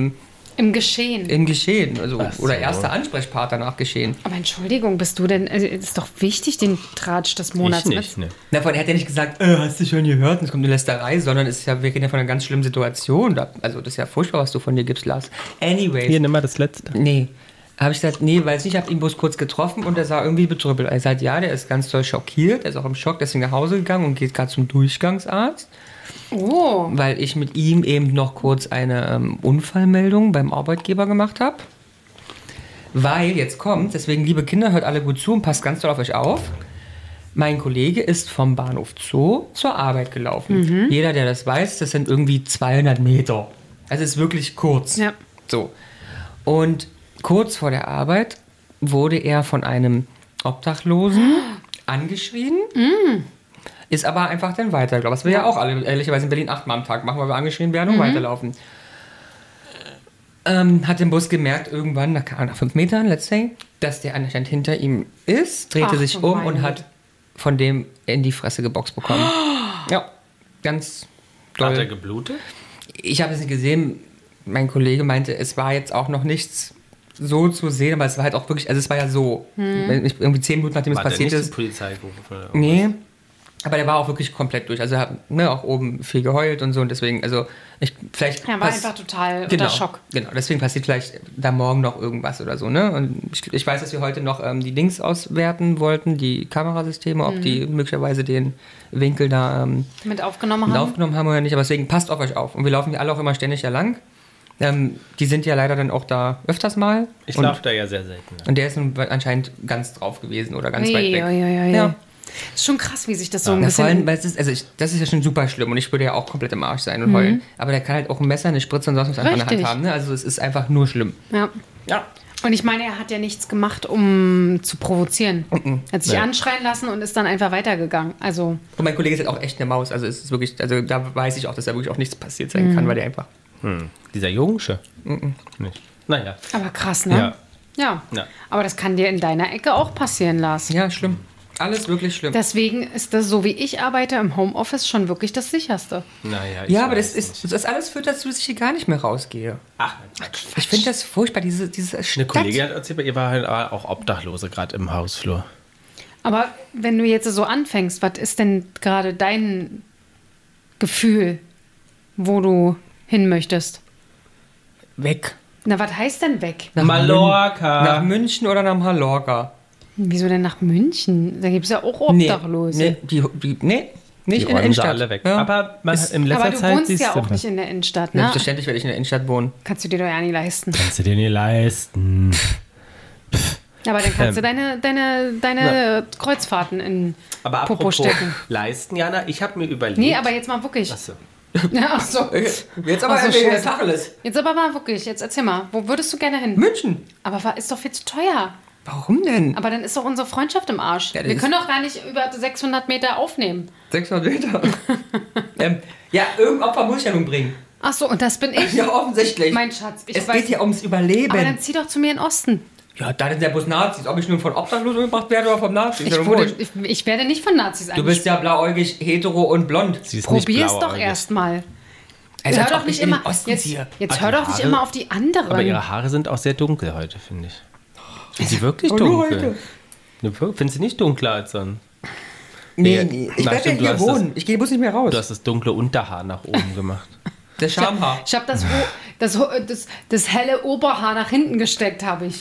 im Geschehen. Im Geschehen. Also, oder erster Ansprechpartner nach Geschehen. Aber Entschuldigung, bist du denn, ist doch wichtig, den Tratsch des Monats ich nicht, ne? Er hat ja nicht gesagt, hast du schon gehört, es kommt eine Lästerei, sondern wir reden ja von einer ganz schlimmen Situation. Also das ist ja furchtbar, was du von dir gibst, Lars. Anyways. Hier, nimm mal das Letzte. Nee. Habe ich gesagt, nee, weiß nicht, ich habe ihn bloß kurz getroffen und er sah irgendwie betrüppelt. Er sagt, ja, der ist ganz doll schockiert, er ist auch im Schock, deswegen nach Hause gegangen und geht gerade zum Durchgangsarzt. Oh. Weil ich mit ihm eben noch kurz eine Unfallmeldung beim Arbeitgeber gemacht habe. Weil, jetzt kommt, deswegen, liebe Kinder, hört alle gut zu und passt ganz doll auf euch auf. Mein Kollege ist vom Bahnhof Zoo zur Arbeit gelaufen. Mhm. Jeder, der das weiß, das sind irgendwie 200 Meter. Also es ist wirklich kurz. Ja. So. Und kurz vor der Arbeit wurde er von einem Obdachlosen angeschrien. Mm. Ist aber einfach dann weitergelaufen. Was wir ja auch alle, ehrlicherweise in Berlin 8-mal am Tag machen, weil wir angeschrien werden und weiterlaufen. Hat den Bus gemerkt, irgendwann, nach 5 Metern, let's say, dass der anscheinend hinter ihm ist, drehte sich um und hat von dem in die Fresse geboxt bekommen. Ja, ganz doll. Hat er geblutet? Ich habe es nicht gesehen. Mein Kollege meinte, es war jetzt auch noch nichts so zu sehen, aber es war halt auch wirklich, also es war ja so, irgendwie 10 Minuten nachdem es passiert ist. Die Polizei gerufen? Nee, aber der war auch wirklich komplett durch. Also er hat auch oben viel geheult und so und deswegen, also vielleicht... Er war einfach total unter Schock. Genau, deswegen passiert vielleicht da morgen noch irgendwas oder so, ne? Und ich weiß, dass wir heute noch die Dings auswerten wollten, die Kamerasysteme, ob die möglicherweise den Winkel da mit aufgenommen haben. Aufgenommen haben oder nicht, aber deswegen passt auf euch auf. Und wir laufen ja alle auch immer ständig da lang. Die sind ja leider dann auch da öfters mal. Ich laufe da ja sehr selten. Und der ist nun anscheinend ganz drauf gewesen oder ganz weit weg. Ja. Ist schon krass, wie sich das so ein bisschen... Vor allem, weil das ist ja schon super schlimm und ich würde ja auch komplett im Arsch sein und heulen. Aber der kann halt auch ein Messer, eine Spritze und sonst was einfach in der Hand haben. Ne? Also es ist einfach nur schlimm. Ja. Und ich meine, er hat ja nichts gemacht, um zu provozieren. Er hat sich anschreien lassen und ist dann einfach weitergegangen. Also und mein Kollege ist halt auch echt eine Maus. Also es ist wirklich, also da weiß ich auch, dass da wirklich auch nichts passiert sein kann, weil der einfach... Dieser Jungsche? Nicht. Naja. Aber krass, ne? Ja. Aber das kann dir in deiner Ecke auch passieren, Lars. Ja, schlimm. Alles wirklich schlimm. Deswegen ist das, so wie ich arbeite im Homeoffice, schon wirklich das Sicherste. Naja, aber das alles führt dazu, dass ich hier gar nicht mehr rausgehe. Ach, ich finde das furchtbar, diese Eine Kollegin hat erzählt, ihr war halt auch Obdachlose gerade im Hausflur. Aber wenn du jetzt so anfängst, was ist denn gerade dein Gefühl, wo du hin möchtest? Weg. Na, was heißt denn weg? Nach Mallorca. Nach München oder nach Mallorca? Wieso denn nach München? Da gibt es ja auch Obdachlose. nicht Die in der räumen Innenstadt. sie alle weg. Ja. Aber in letzter Aber du Zeit wohnst siehst ja du auch nicht in der Innenstadt, ne? Selbstverständlich werde ich in der Innenstadt wohnen. Kannst du dir doch ja nicht leisten. Kannst du dir nicht leisten. Aber dann kannst du deine Kreuzfahrten in Aber Popo apropos stecken. leisten, Jana, ich habe mir überlegt... Nee, aber jetzt mal wirklich. Achso. Ja, ach so. Jetzt aber Ach so, der Scheiße. Tacheles. Jetzt aber mal wirklich, jetzt erzähl mal, wo würdest du gerne hin? München. Aber ist doch viel zu teuer. Warum denn? Aber dann ist doch unsere Freundschaft im Arsch. Ja, das Wir ist- können doch gar nicht über 600 Meter aufnehmen. 600 Meter. Ja, irgendein Opfer muss ich ja nun bringen. Ach so, und das bin ich? Ja, offensichtlich. Mein Schatz, ich Es weiß. geht ja ums Überleben. Aber dann zieh doch zu mir in den Osten. Ja, da sind ja bloß Nazis. Ob ich nun von Obdachlosen umgebracht werde oder vom Nazis. Ich werde nicht von Nazis Du bist ja blauäugig, hetero und blond. Sie ist nicht Probier's doch blauäugig. erstmal. Also, Hör als doch ob nicht ich in immer. den Osten Jetzt ziehe. jetzt Ach, hör die doch nicht Haare- immer auf die anderen. Aber ihre Haare sind auch sehr dunkel heute, finde ich. Sind sie wirklich Und nur dunkel? Findest du nicht dunkler als sonst? Nee. Ich Na, werde ja stimmt, du hier hast wohnen. Ich gehe bloß nicht mehr raus. Du hast das dunkle Unterhaar nach oben gemacht. Das Schamhaar. Ich habe das helle Oberhaar nach hinten gesteckt, habe ich.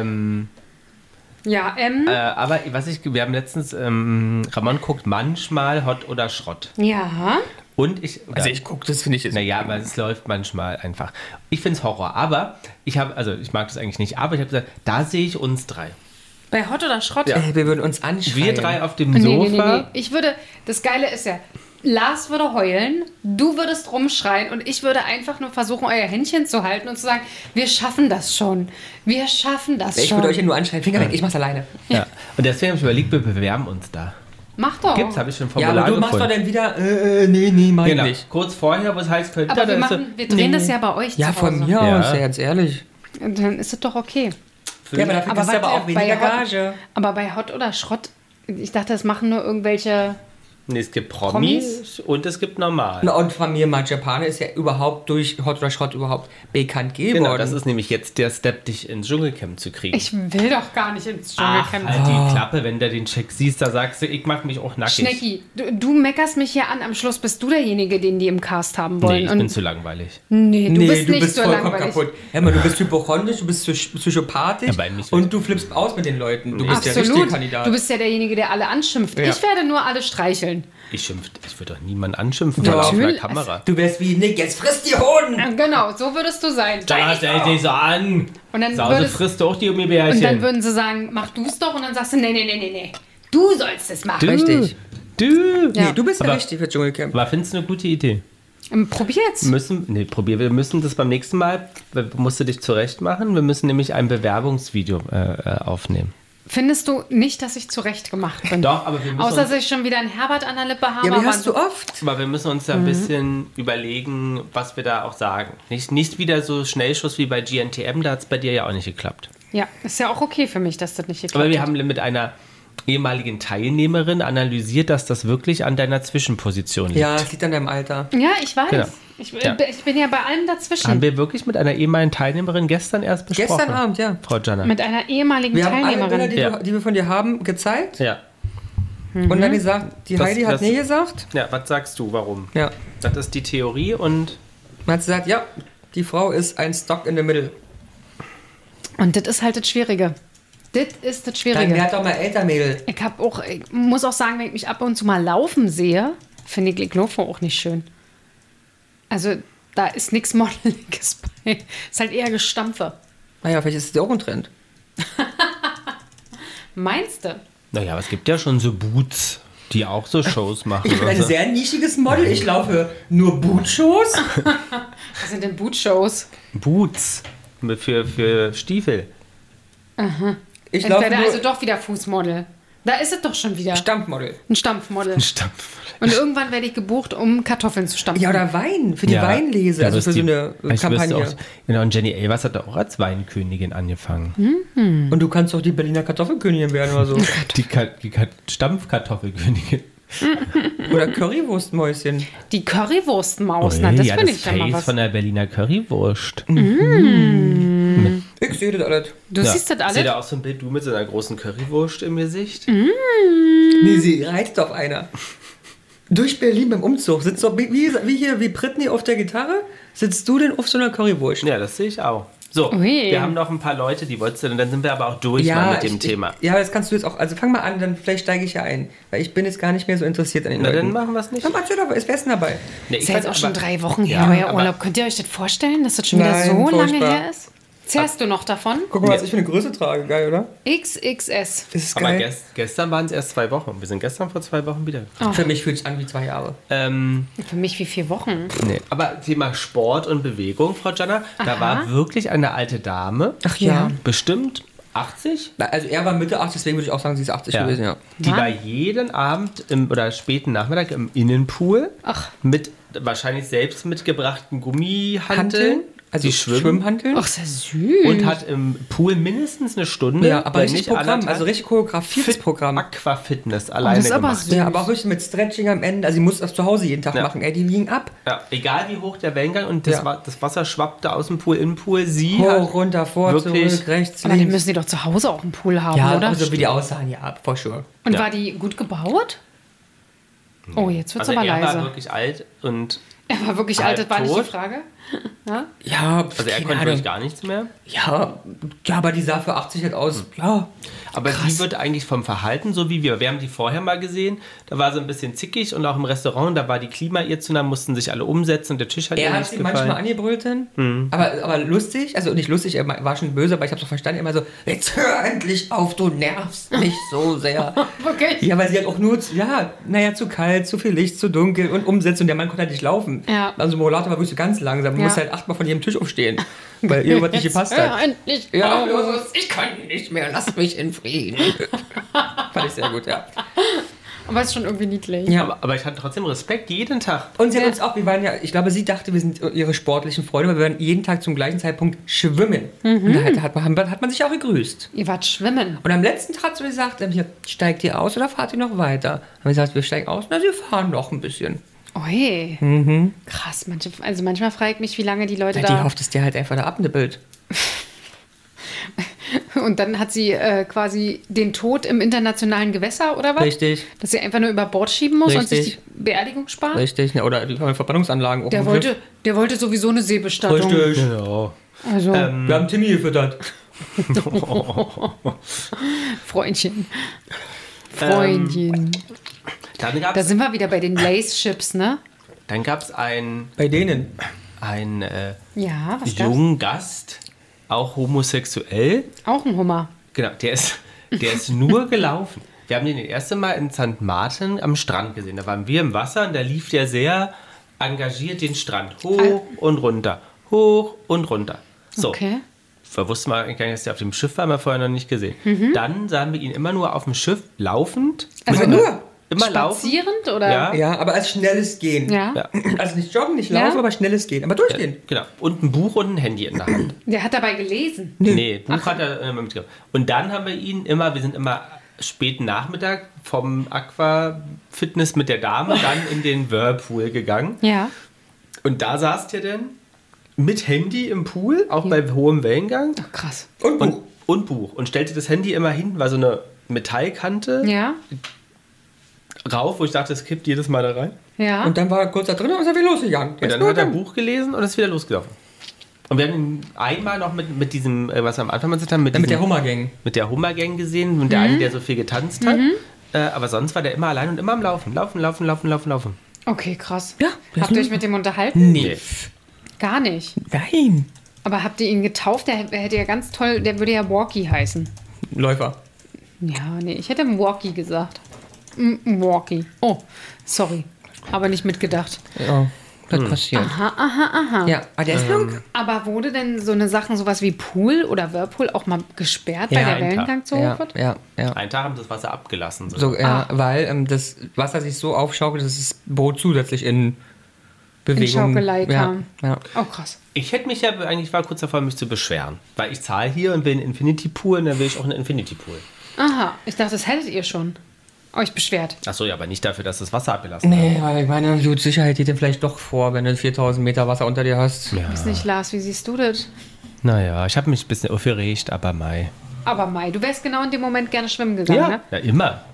Ja, Aber wir haben letztens, Ramon guckt manchmal Hot oder Schrott. ja. Und ich... Also ich gucke, das finde ich jetzt... Naja, aber es läuft manchmal einfach. Ich finde es Horror, aber ich mag das eigentlich nicht, aber ich habe gesagt, da sehe ich uns drei. Bei Hot oder Schrott? Ja. Wir würden uns anschreien. Wir drei auf dem Nee. Sofa. Ich würde, das Geile ist ja, Lars würde heulen, du würdest rumschreien und ich würde einfach nur versuchen, euer Händchen zu halten und zu sagen, wir schaffen das schon. Wir schaffen das Ich schon. würde euch ja nur anschreien. Finger weg, ich mach's alleine. Ja. Und deswegen habe ich überlegt, wir bewerben uns da. Mach doch. Gibt's, habe ich schon ein Ja, Formular aber du machst doch gefunden. dann wieder... Nee, mein Genau, nicht. kurz vorher, was heißt könnte. Aber dann ist wir drehen das ja bei euch Ja, zu Hause. von mir Ja. aus, ganz ehrlich. Und dann ist es doch okay. Ja, aber dafür kriegst du warte, aber auch weniger bei Hot- Gage. Aber bei Hot oder Schrott, ich dachte, das machen nur irgendwelche... Nee, es gibt Promis und es gibt normal. Na, und Familie Mangiapane ist ja überhaupt durch Hot oder Schrott überhaupt bekannt geworden. Genau, das ist nämlich jetzt der Step, dich ins Dschungelcamp zu kriegen. Ich will doch gar nicht ins Ach, Dschungelcamp. halt die Klappe, wenn du den Check siehst, da sagst du, ich mach mich auch nackig. Schnecki, du meckerst mich hier an, am Schluss bist du derjenige, den die im Cast haben wollen. Nee, ich bin zu langweilig. Nee, du bist nicht so vollkommen langweilig. kaputt. Hör mal, du bist hypochondrisch, du bist psychopathisch Ja, bei mir ist- und du flippst aus mit den Leuten. Du bist der richtige Absolut. Kandidat. Du bist ja derjenige, der alle anschimpft. Ja. Ich werde nur alle streicheln. Ich würde doch niemanden anschimpfen Ja. vor laufender Natürlich. Kamera. Du wärst wie Nick, jetzt frisst die Hoden! Ja, genau, so würdest du sein. Da stell dich so an. Und dann Sause würdest- frisst doch die Und dann Gummibärchen. würden sie sagen, mach du es doch. Und dann sagst du, nee. Du sollst es machen. Richtig. Du. Ja. Nee, du bist ja Aber- richtig für Dschungelcamp. Aber findest du eine gute Idee? Probier jetzt. Wir müssen das beim nächsten Mal, musst du dich zurecht machen, wir müssen nämlich ein Bewerbungsvideo aufnehmen. Findest du nicht, dass ich zurecht gemacht bin? Doch, aber wir müssen Außer, uns, dass ich schon wieder einen Herbert an der Lippe habe. Ja, aber aber hast du oft. aber wir müssen uns da ein bisschen überlegen, was wir da auch sagen. Nicht wieder so Schnellschuss wie bei GNTM, da hat es bei dir ja auch nicht geklappt. Ja, ist ja auch okay für mich, dass das nicht geklappt Aber wir hat. haben mit einer ehemaligen Teilnehmerin analysiert, dass das wirklich an deiner Zwischenposition liegt. Ja, es liegt an deinem Alter. Ja, ich weiß. Genau. Ich Ja. bin ja bei allem dazwischen. Haben wir wirklich mit einer ehemaligen Teilnehmerin gestern erst besprochen? Gestern Abend, ja. Frau Jana. Mit einer ehemaligen Wir haben alle Bilder, Teilnehmerin. die, Ja. die wir von dir haben, gezeigt Ja. und dann gesagt, die Das- Heidi hat das- nee gesagt. Ja, was sagst du, warum? Ja. Das ist die Theorie und Man hat gesagt, ja, die Frau ist ein Stock in the middle. Und das ist halt das Schwierige. Das ist das Dann Schwierige. werd doch mal älter, Mädel. Ich muss auch sagen, wenn ich mich ab und zu mal laufen sehe, finde ich Laufen auch nicht schön. Also da ist nichts Modeliges bei. Ist halt eher Gestampfe. Naja, vielleicht ist es auch ein Trend. Meinst du? naja, aber es gibt ja schon so Boots, die auch so Shows machen. Ich bin ein und so. sehr nischiges Model. Ich laufe nur Bootshows. Was sind denn Bootshows? Boots für Stiefel. Ich laufe Entweder nur also doch wieder Fußmodel. Da ist es doch schon wieder. Stampfmodel. Ein Stampfmodel. Stampf. Und irgendwann werde ich gebucht, um Kartoffeln zu stampfen. Ja, oder Wein. Für die Weinlese. Ja, Also das für so die- eine ich wüsste Kampagne. Auch, genau, und Jenny Elvers hat auch als Weinkönigin angefangen. Und du kannst doch die Berliner Kartoffelkönigin werden oder so. Die Stampfkartoffelkönigin. Oder Currywurstmäuschen. Die Currywurstmaus, na, das ja, finde das ich ja mal Face was. von der Berliner Currywurst. Ich sehe das alles. Du siehst das Seht alle? ihr auch so ein Bild, du mit so einer großen Currywurst im Gesicht? Nee, sie reitet auf einer. Durch Berlin beim Umzug. Sitzt doch wie Britney auf der Gitarre, sitzt du denn auf so einer Currywurst. Ja, das sehe ich auch. So, Ui. wir haben noch ein paar Leute, die wolltest du, und dann sind wir aber auch durch mal mit dem Thema. Ja, das kannst du jetzt auch, also fang mal an, dann vielleicht steige ich ja ein, weil ich bin jetzt gar nicht mehr so interessiert an den Na, Leuten. dann machen wir es nicht. Dann machst du doch, ist wer ist denn dabei? Nee, Ist ja jetzt auch schon 3 Wochen her, Ja, euer aber- Urlaub. Könnt ihr euch das vorstellen, dass das schon wieder Nein, so lange furchtbar. her ist? Zehrst du noch davon? Guck mal, was ich für eine Größe trage, geil, oder? XXS. Das ist Aber geil. gestern waren es erst 2 Wochen. Wir sind gestern vor 2 Wochen wieder. Für mich fühlt es an wie 2 Jahre. Für mich wie 4 Wochen. Nee. Aber Thema Sport und Bewegung, Frau Jana, da Aha. war wirklich eine alte Dame, Ach ja. bestimmt 80, Also er war Mitte 80, deswegen würde ich auch sagen, sie ist 80 gewesen, ja. die Was? war jeden Abend oder späten Nachmittag im Innenpool Ach. mit wahrscheinlich selbst mitgebrachten Gummihanteln. Also die schwimmen. Schwimmhanteln. Ach, ist ja süß. Und hat im Pool mindestens eine Stunde, ja, aber wenn richtig nicht Programm, anderthalb, also richtig choreografiertes Programm. Aquafitness alleine das ist aber gemacht. süß. Ja, aber auch richtig mit Stretching am Ende. Also sie muss das zu Hause jeden Tag Ja. machen. Ey, die liegen ab. Ja, egal wie hoch der Wellengang und Ja. das Wasser schwappte aus dem Pool in den Pool. Sie Hoch, hat runter, vor, wirklich- zurück, rechts, Aber die links. müssen die doch zu Hause auch einen Pool haben, Ja, oder? also wie die aussahen, ja, for sure. Und Ja. war die gut gebaut? Oh, jetzt wird's also aber er leise. war wirklich alt und Er war wirklich halb alt, das war nicht die tot. Frage. Ja, also er konnte wirklich gar nichts mehr. Ja, aber die sah für 80 halt aus. Ja, Aber die wird eigentlich vom Verhalten so wie wir. Wir haben die vorher mal gesehen. Da war sie ein bisschen zickig und auch im Restaurant, da war die Klima ihr zu nah, mussten sich alle umsetzen und der Tisch hat ihr er hat nicht sie gefallen. manchmal angebrüllt, aber lustig, also nicht lustig, er war schon böse, aber ich habe so verstanden, immer so, jetzt hör endlich auf, du nervst mich so sehr. Wirklich? Ja, weil sie hat auch nur, zu kalt, zu viel Licht, zu dunkel und umsetzt und der Mann konnte halt nicht laufen. Ja. Also Rollator war wirklich so ganz langsam, man Ja. musste halt 8-mal von jedem Tisch aufstehen, weil irgendwas nicht gepasst Hör hat. endlich Ja, auf. los, ich kann nicht mehr, lass mich in Frieden. Fand ich sehr gut, ja. Aber ist schon irgendwie niedlich. Ja, Aber ich hatte trotzdem Respekt jeden Tag. und sie hat uns auch, wir waren ja, ich glaube, sie dachte, wir sind ihre sportlichen Freunde, weil wir waren jeden Tag zum gleichen Zeitpunkt schwimmen. Und da hat man sich auch gegrüßt. Ihr wart schwimmen. Und am letzten Tag hat sie gesagt, steigt ihr aus oder fahrt ihr noch weiter? Haben wir gesagt, wir steigen aus, na, sie fahren noch ein bisschen. Oi. Krass. Manchmal frage ich mich, wie lange die Leute Ja, die da... hofft es dir halt einfach da abnippelt. Und dann hat sie quasi den Tod im internationalen Gewässer, oder was? Richtig, Dass sie einfach nur über Bord schieben muss und sich Richtig. die Beerdigung spart? richtig. Ja, oder die Verbrennungsanlagen auch Der im der wollte sowieso eine Seebestattung. Griff. Richtig. Genau. Also, Wir haben Timmy gefüttert. Freundchen. Freundchen. Dann Da gab sind wir wieder bei den Lace-Chips, ne? es einen Bei denen. Ja, was gab's? jungen Gast, auch homosexuell. Auch ein Hummer. Genau, der ist nur gelaufen. Wir haben den das erste Mal in St. Martin am Strand gesehen. Da waren wir im Wasser und da lief der sehr engagiert den Strand hoch und runter, hoch und runter. So, Okay. wir wussten mal eigentlich gar nicht, dass der auf dem Schiff war, haben wir vorher noch nicht gesehen. Dann sahen wir ihn immer nur auf dem Schiff laufend. Also nur? Immer laufen. Spazierend oder? Ja. Ja, aber als schnelles Gehen. Ja. Ja, Also nicht joggen, nicht laufen, Ja. aber schnelles Gehen. Aber durchgehen. genau. Und ein Buch und ein Handy in der Hand. Der hat dabei gelesen. Nee, Buch hat er immer mitgenommen. Und dann haben wir ihn wir sind immer späten Nachmittag vom Aqua-Fitness mit der Dame dann in den Whirlpool gegangen. Ja. Und da saß der denn mit Handy im Pool, auch bei hohem Wellengang. Ach, krass. Und Buch. Und Buch. Und stellte das Handy immer hin, war so eine Metallkante Ja. rauf, wo ich dachte, es kippt jedes Mal da rein. Ja. Und dann war er kurz da drin und ist er wieder losgegangen. Und dann hat er Buch gelesen und ist wieder losgelaufen. Und wir haben ihn einmal noch mit diesem, was wir am Anfang mal gesagt haben, Mit der Hummergang. mit der Hummergang gesehen und der einen, der so viel getanzt hat. Aber sonst war der immer allein und immer am Laufen. Laufen. Okay, krass. Ja, Habt ihr euch mit dem unterhalten? Nee. Gar nicht. Nein. Aber habt ihr ihn getauft? Der hätte ja ganz toll, der würde ja Walkie heißen. Läufer. Ja, nee, ich hätte Walkie gesagt. Walkie. Oh, sorry. Aber nicht mitgedacht. Ja, das passiert. Aha. Ja, aber der ist lang. Aber wurde denn so eine Sachen, sowas wie Pool oder Whirlpool auch mal gesperrt, weil Ja, der einen Wellengang zu hoch Ja, wird? ja. Einen Tag haben sie das Wasser abgelassen. So, ja, weil das Wasser sich so aufschaukelt, dass das Boot zusätzlich in Bewegung... Schaukelei kam. Ja. Oh, krass. Ich hätte mich eigentlich war kurz davor, mich zu beschweren. Weil ich zahle hier und will einen Infinity Pool und dann will ich auch einen Infinity Pool. Aha, ich dachte, das hättet ihr schon. Euch beschwert. Achso, ja, aber nicht dafür, dass das Wasser abgelassen wird. Nee, weil ich meine, gut, Sicherheit geht dir vielleicht doch vor, wenn du 4000 Meter Wasser unter dir hast. Ja. Weiß nicht, Lars, wie siehst du das? Naja, ich habe mich ein bisschen aufgeregt, aber Mai. Aber Mai, du wärst genau in dem Moment gerne schwimmen gegangen, ne? Ja, immer.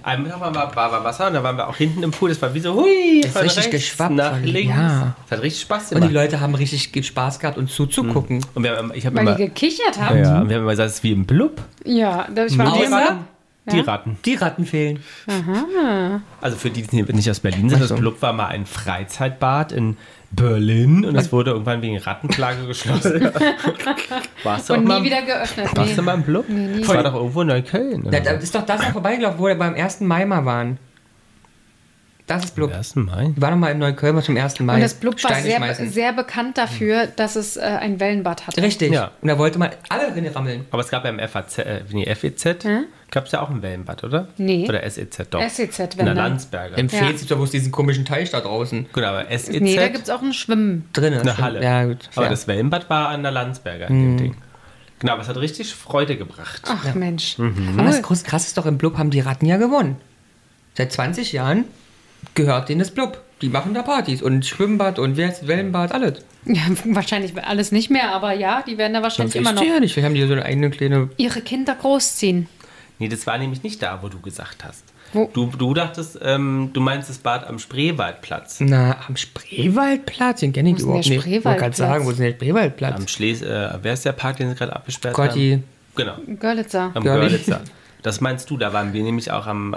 Einmal war Wasser und da waren wir auch hinten im Pool. Das war wie so, hui, Das ist von richtig rechts geschwappt. nach links. Ja. Das hat richtig Spaß Und gemacht. die Leute haben richtig Spaß gehabt, uns zuzugucken. Und ich habe Weil immer, ihr gekichert habt. ja, und wir haben immer gesagt, es ist wie im Blub. Ja, ich war Nur auch die immer. Ratten. Die Ratten. Die Ratten fehlen. Also für die, die nicht aus Berlin sind, das Blub war mal ein Freizeitbad in Berlin und es wurde irgendwann wegen Rattenplage geschlossen. Warst du auch Und mal, nie wieder geöffnet. warst du mal im Blub? Nee, nie. Das war doch irgendwo in Neukölln. Da ist doch das noch vorbeigelaufen, wo wir beim 1. Mai mal waren. Das ist Blub. Am 1. Mai. Wir waren noch mal in Neukölln zum 1. Mai. Und das Blub war Steine sehr, schmeißen. sehr bekannt dafür, dass es ein Wellenbad hatte. Richtig. Ja. Und da wollte man alle drin rammeln. Aber es gab ja im FEZ, gab es ja auch ein Wellenbad, oder? Nee. Oder SEZ doch. SEZ, In wenn der dann. Landsberger. Im Ja. Fels wo es diesen komischen Teich da draußen Gut, aber SEZ, Nee, da gibt es auch ein Schwimmen. drin eine Halle. Ja, gut. Aber ja. das Wellenbad war an der Landsberger in dem Ding. Genau, aber es hat richtig Freude gebracht. Ach Mensch. Aber das krass ist doch, im Blub haben die Ratten ja gewonnen. Seit 20 Jahren gehört denen das Blub. Die machen da Partys und Schwimmbad und Wellenbad, alles. Ja, wahrscheinlich alles nicht mehr, aber ja, die werden da wahrscheinlich immer noch Ja nicht. Wir haben die so eine eigene kleine... ihre Kinder großziehen. Nee, das war nämlich nicht da, wo du gesagt hast. Wo? Du dachtest, du meinst das Bad am Spreewaldplatz. Na, am Spreewaldplatz, den kenne ich Wo ist denn überhaupt der nicht. Ich wollte gerade Spreewaldplatz? sagen, wo ist denn der Spreewaldplatz? Am wer ist der Park, den sie gerade abgesperrt Gotti. haben? Genau, Görlitzer. am Görlitz. Görlitzer. Das meinst du, da waren wir nämlich auch am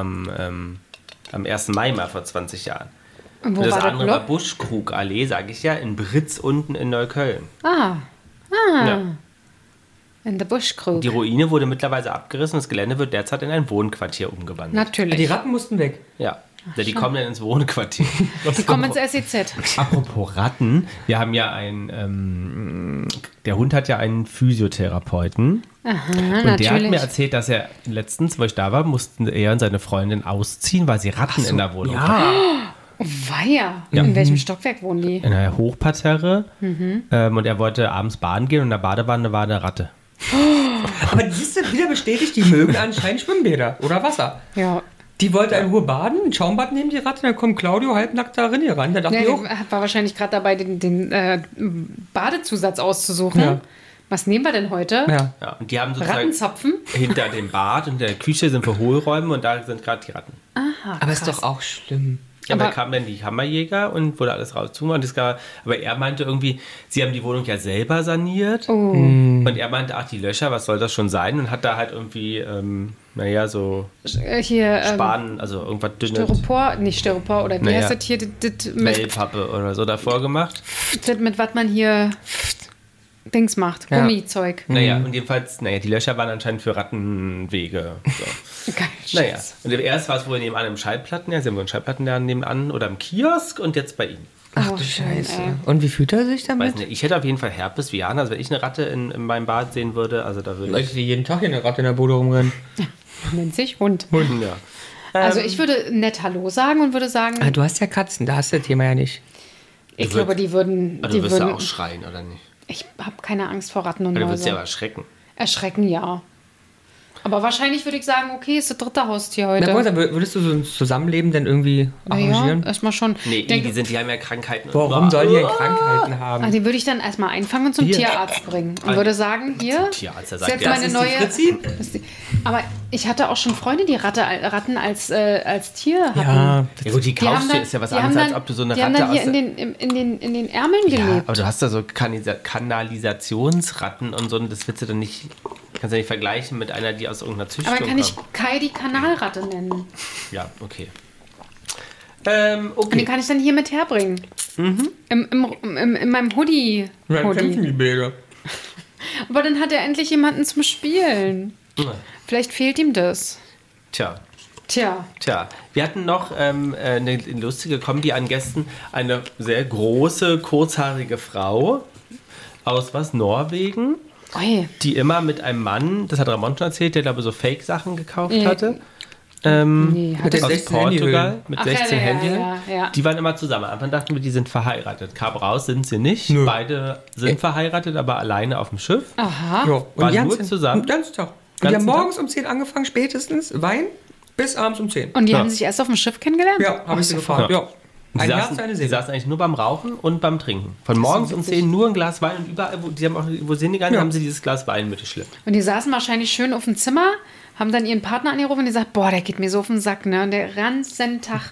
1. Mai mal vor 20 Jahren. Und wo Und das war der andere war Blub? Buschkrugallee, sage ich ja, in Britz unten in Neukölln. Ah, Ja. in der Buschkrug. Die Ruine wurde mittlerweile abgerissen und das Gelände wird derzeit in ein Wohnquartier umgewandelt. Natürlich. Die Ratten mussten weg. Ja, die kommen dann ins Wohnquartier. Die kommen ins SEZ. Apropos Ratten, wir haben ja der Hund hat ja einen Physiotherapeuten. Aha, Und natürlich. der hat mir erzählt, dass er letztens, wo ich da war, mussten er und seine Freundin ausziehen, weil sie Ratten in der Wohnung hatten. Weia. In welchem Stockwerk wohnen die? In einer Hochparterre. Und er wollte abends baden gehen und in der Badewanne war eine Ratte. Aber siehst du, wieder bestätigt, die mögen anscheinend Schwimmbäder oder Wasser. Ja. Die wollte in Ruhe baden, ein Schaumbad nehmen die Ratte, dann kommt Claudio halbnackt da rein ran. Da dachte Ja, ich auch, der war wahrscheinlich gerade dabei, den Badezusatz auszusuchen. Ja. Was nehmen wir denn heute? ja. Ja, und die haben sozusagen Rattenzapfen? hinter dem Bad und der Küche sind Verhohlräume und da sind gerade die Ratten. Aber ist doch auch schlimm. Ja, Aber- da kam dann die Hammerjäger und wurde alles rauszumachen. Aber er meinte irgendwie, sie haben die Wohnung ja selber saniert. Und er meinte, ach, die Löcher, was soll das schon sein? Und hat da halt irgendwie, so Hier, Span, also irgendwas dünnes, Styropor, nicht Styropor, oder wie Naja. heißt das hier, das mit, Wellpappe oder so davor gemacht. das mit was man hier Dings macht, Ja. Gummizeug. Naja, und jedenfalls, die Löcher waren anscheinend für Rattenwege. So. Geil. Naja, und erst war es wohl nebenan im Schallplatten, ja, sie haben wohl einen Schallplattenladen nebenan oder im Kiosk und jetzt bei ihm. Ach Oh, du schön, Scheiße. ey. Und wie fühlt er sich Weiß damit? nicht, ich hätte auf jeden Fall Herpes wie Jana. Also wenn ich eine Ratte in meinem Bad sehen würde, also da würde Ich sehe jeden Tag hier eine Ratte in der Bude rumrennen. Nennt sich Hund. Ja. Also ich würde nett Hallo sagen und würde sagen, Ah, du hast ja Katzen, da hast du das Thema ja nicht. ich glaube, die würden, Also du wirst ja würden auch schreien, oder nicht? ich habe keine Angst vor Ratten und Oder du wirst ja aber Mäuse. erschrecken. Erschrecken, ja. Aber wahrscheinlich würde ich sagen, okay, ist das dritte Haustier heute. Na gut, dann würdest du so ein Zusammenleben dann irgendwie Naja, arrangieren? erstmal schon. Nee, Ich denke, die haben ja Krankheiten. Warum soll die denn Krankheiten haben? die würde ich dann erstmal einfangen und zum Hier. Tierarzt bringen. Und würde sagen, hier, Zum Tierarzt, der ist sagt, jetzt ja, meine das ist die neue... Fritzi. Das ist die- Aber ich hatte auch schon Freunde, die Ratten als Tier hatten. Ja, Ja gut, die kaufst du, ist ja was anderes, als ob du so eine die haben Ratte dann hier aus... in den Ärmeln Ja, gelebt. aber du hast da so Kanalisationsratten und so, und das willst du dann nicht... Kannst du nicht vergleichen mit einer, die aus irgendeiner Züchtung Aber kann ich kommt. Kai die Kanalratte nennen. Ja, okay. Und den kann ich dann hier mit herbringen. In meinem Hoodie. dann kämpfen die Bilder. Aber dann hat er endlich jemanden zum Spielen. Vielleicht fehlt ihm das. Tja. Tja. Wir hatten noch eine lustige Kombi an Gästen. Eine sehr große, kurzhaarige Frau aus Norwegen, Oi. die immer mit einem Mann, das hat Ramon schon erzählt, der glaube so Fake-Sachen gekauft Nee. hatte. Nee, Mit den Aus 16 Portugal Handyhüllen. mit Ach, 16 ja, Handy. ja. Die waren immer zusammen. Am Anfang dachten wir, die sind verheiratet. Kam raus, sind sie nicht. Nö. Beide sind verheiratet, aber alleine auf dem Schiff. Aha. Ja, Waren und die nur zusammen? Den ganzen Tag. Und die Ganzen haben Tag? morgens um 10 angefangen, spätestens Wein, bis abends um 10. Und die Ja. haben sich erst auf dem Schiff kennengelernt? Ja, habe ich sie gefragt. Ja. Ja. Ein Herz, eine Die Seele. saßen eigentlich nur beim Rauchen und beim Trinken. Von morgens um 10 nur ein Glas Wein und überall, wo sie hingegangen, Ja. haben sie dieses Glas Wein mitgeschleppt. Und die saßen wahrscheinlich schön auf dem Zimmer haben dann ihren Partner angerufen und die sagt, boah, der geht mir so auf den Sack, ne? Und der ganzen Tag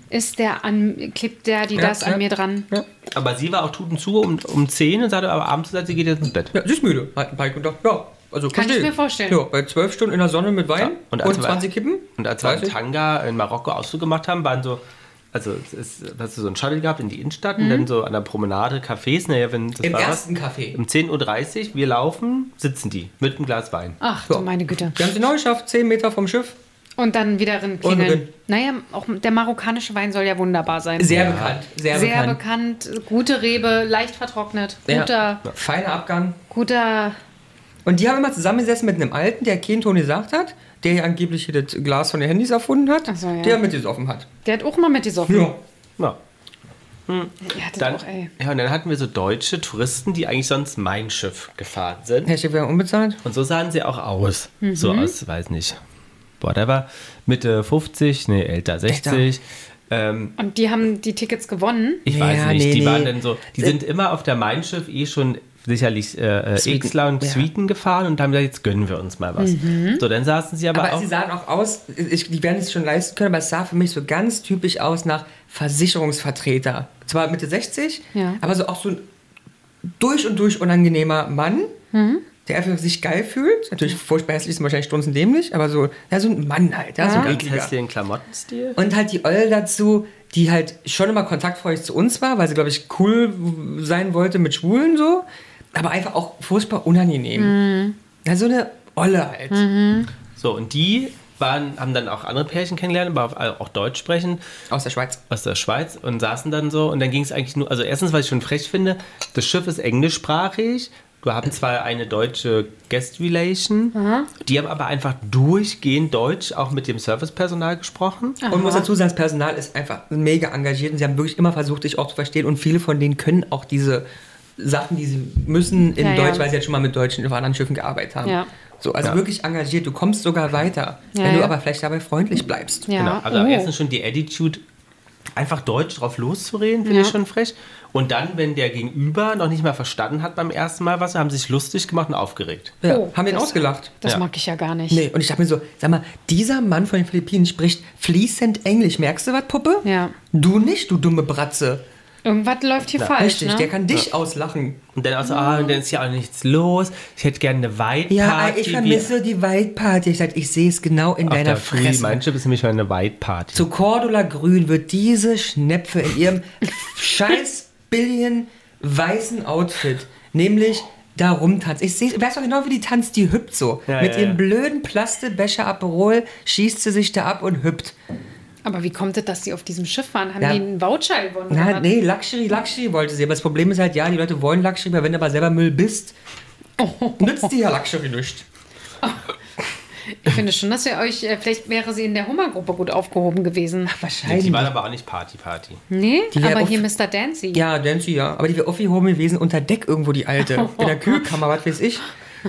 klebt der das an mir dran. Ja. Aber sie war auch tuten zu um 10 und sagte, aber abends gesagt, sie geht jetzt ins Bett. Ja, sie ist müde. Hat einen Bike und dachte, ja, also Kann ich mir vorstellen. Ja, bei 12 Stunden in der Sonne mit Wein und 20 Kippen. Und als wir in Tanga in Marokko Ausflug gemacht haben, waren so, also hast du so einen Shuttle gehabt in die Innenstadt und dann so an der Promenade Cafés. Naja, wenn das Im war ersten Café. Um 10:30 Uhr, wir laufen, sitzen die mit einem Glas Wein. Ach du meine Güte. Wir haben sie neu geschafft, 10 Meter vom Schiff. Und dann wieder klingeln. drin. Naja, auch der marokkanische Wein soll ja wunderbar sein. Sehr bekannt. Sehr bekannt. Gute Rebe, leicht vertrocknet. Feiner Abgang. Guter. Und die haben immer zusammengesessen mit einem Alten, der keinen Ton gesagt hat, der hier angeblich hier das Glas von den Handys erfunden hat, Ach so, ja. der mitgesoffen hat. Der hat auch mal mitgesoffen. Ja. Ja. Dann, und dann hatten wir so deutsche Touristen, die eigentlich sonst Mein Schiff gefahren sind. Herr Schiff wäre unbezahlt. Und so sahen sie auch aus. So aus, weiß nicht, whatever, Mitte 50, nee, älter 60. und die haben die Tickets gewonnen. Ich weiß nicht, die waren dann so, die sind immer auf der Mein Schiff schon sicherlich Xler und Suiten gefahren und haben gesagt, jetzt gönnen wir uns mal was. So, dann saßen sie aber auch... sie sahen auch aus, die werden es schon leisten können, aber es sah für mich so ganz typisch aus nach Versicherungsvertreter. Zwar Mitte 60, aber so auch so ein durch und durch unangenehmer Mann, der einfach sich geil fühlt. Natürlich furchtbar hässlich, ist wahrscheinlich strunzendämlich, aber so, so ein Mann halt. Ja, so ein ganz hässlichen Klamottenstil. Und halt die Olle dazu, die halt schon immer kontaktfreudig zu uns war, weil sie, glaube ich, cool sein wollte mit Schwulen so, aber einfach auch furchtbar unangenehm. Ja, so eine Olle halt. So, und die haben dann auch andere Pärchen kennengelernt, aber auch Deutsch sprechen. Aus der Schweiz. Aus der Schweiz und saßen dann so und dann ging es eigentlich nur, also erstens, was ich schon frech finde, das Schiff ist englischsprachig. Wir haben zwar eine deutsche Guest Relation, die haben aber einfach durchgehend Deutsch auch mit dem Servicepersonal gesprochen. Und muss dazu sagen, das Personal ist einfach mega engagiert und sie haben wirklich immer versucht, dich auch zu verstehen und viele von denen können auch diese Sachen, die sie müssen in Deutsch, weil sie jetzt schon mal mit Deutschen auf anderen Schiffen gearbeitet haben. Ja. So, also wirklich engagiert, du kommst sogar weiter, wenn du aber vielleicht dabei freundlich bleibst. Ja. Genau, also erstens schon die Attitude, einfach Deutsch drauf loszureden, finde ich schon frech. Und dann, wenn der Gegenüber noch nicht mal verstanden hat beim ersten Mal was, haben sie sich lustig gemacht und aufgeregt. Ja, haben ihn ausgelacht. Das mag ich ja gar nicht. Nee, und ich dachte mir so, sag mal, dieser Mann von den Philippinen spricht fließend Englisch. Merkst du was, Puppe? Ja. Du nicht, du dumme Bratze. Irgendwas läuft hier falsch, richtig, ne? der kann dich auslachen. Und dann auch so, und dann ist ja auch nichts los. Ich hätte gerne eine White Party. Ja, ich vermisse die White Party. Ich sag, ich sehe es genau in deiner Fresse. Mein Schiff ist nämlich mal eine White Party. Zu Cordula Grün wird diese Schnepfe in ihrem scheiß billigen weißen Outfit, nämlich da rumtanzt. Ich weiß doch genau, wie die tanzt, die hüpft so. Mit ihrem blöden Plastebecher Aperol schießt sie sich da ab und hüpft. Aber wie kommt es, dass die auf diesem Schiff waren? Haben die einen Voucher gewonnen? Nee, Luxury wollte sie. Aber das Problem ist halt, die Leute wollen Luxury, aber wenn du aber selber Müll bist, nützt dir ja Luxury nicht. Ich finde schon, dass ihr euch, vielleicht wäre sie in der Hummergruppe gut aufgehoben gewesen. Ach, wahrscheinlich. Die waren aber auch nicht Party. Nee, aber hier Mr. Dancy. Ja, Dancy, ja. Aber die wäre aufgehoben gewesen unter Deck irgendwo, die Alte. In der Kühlkammer, was weiß ich.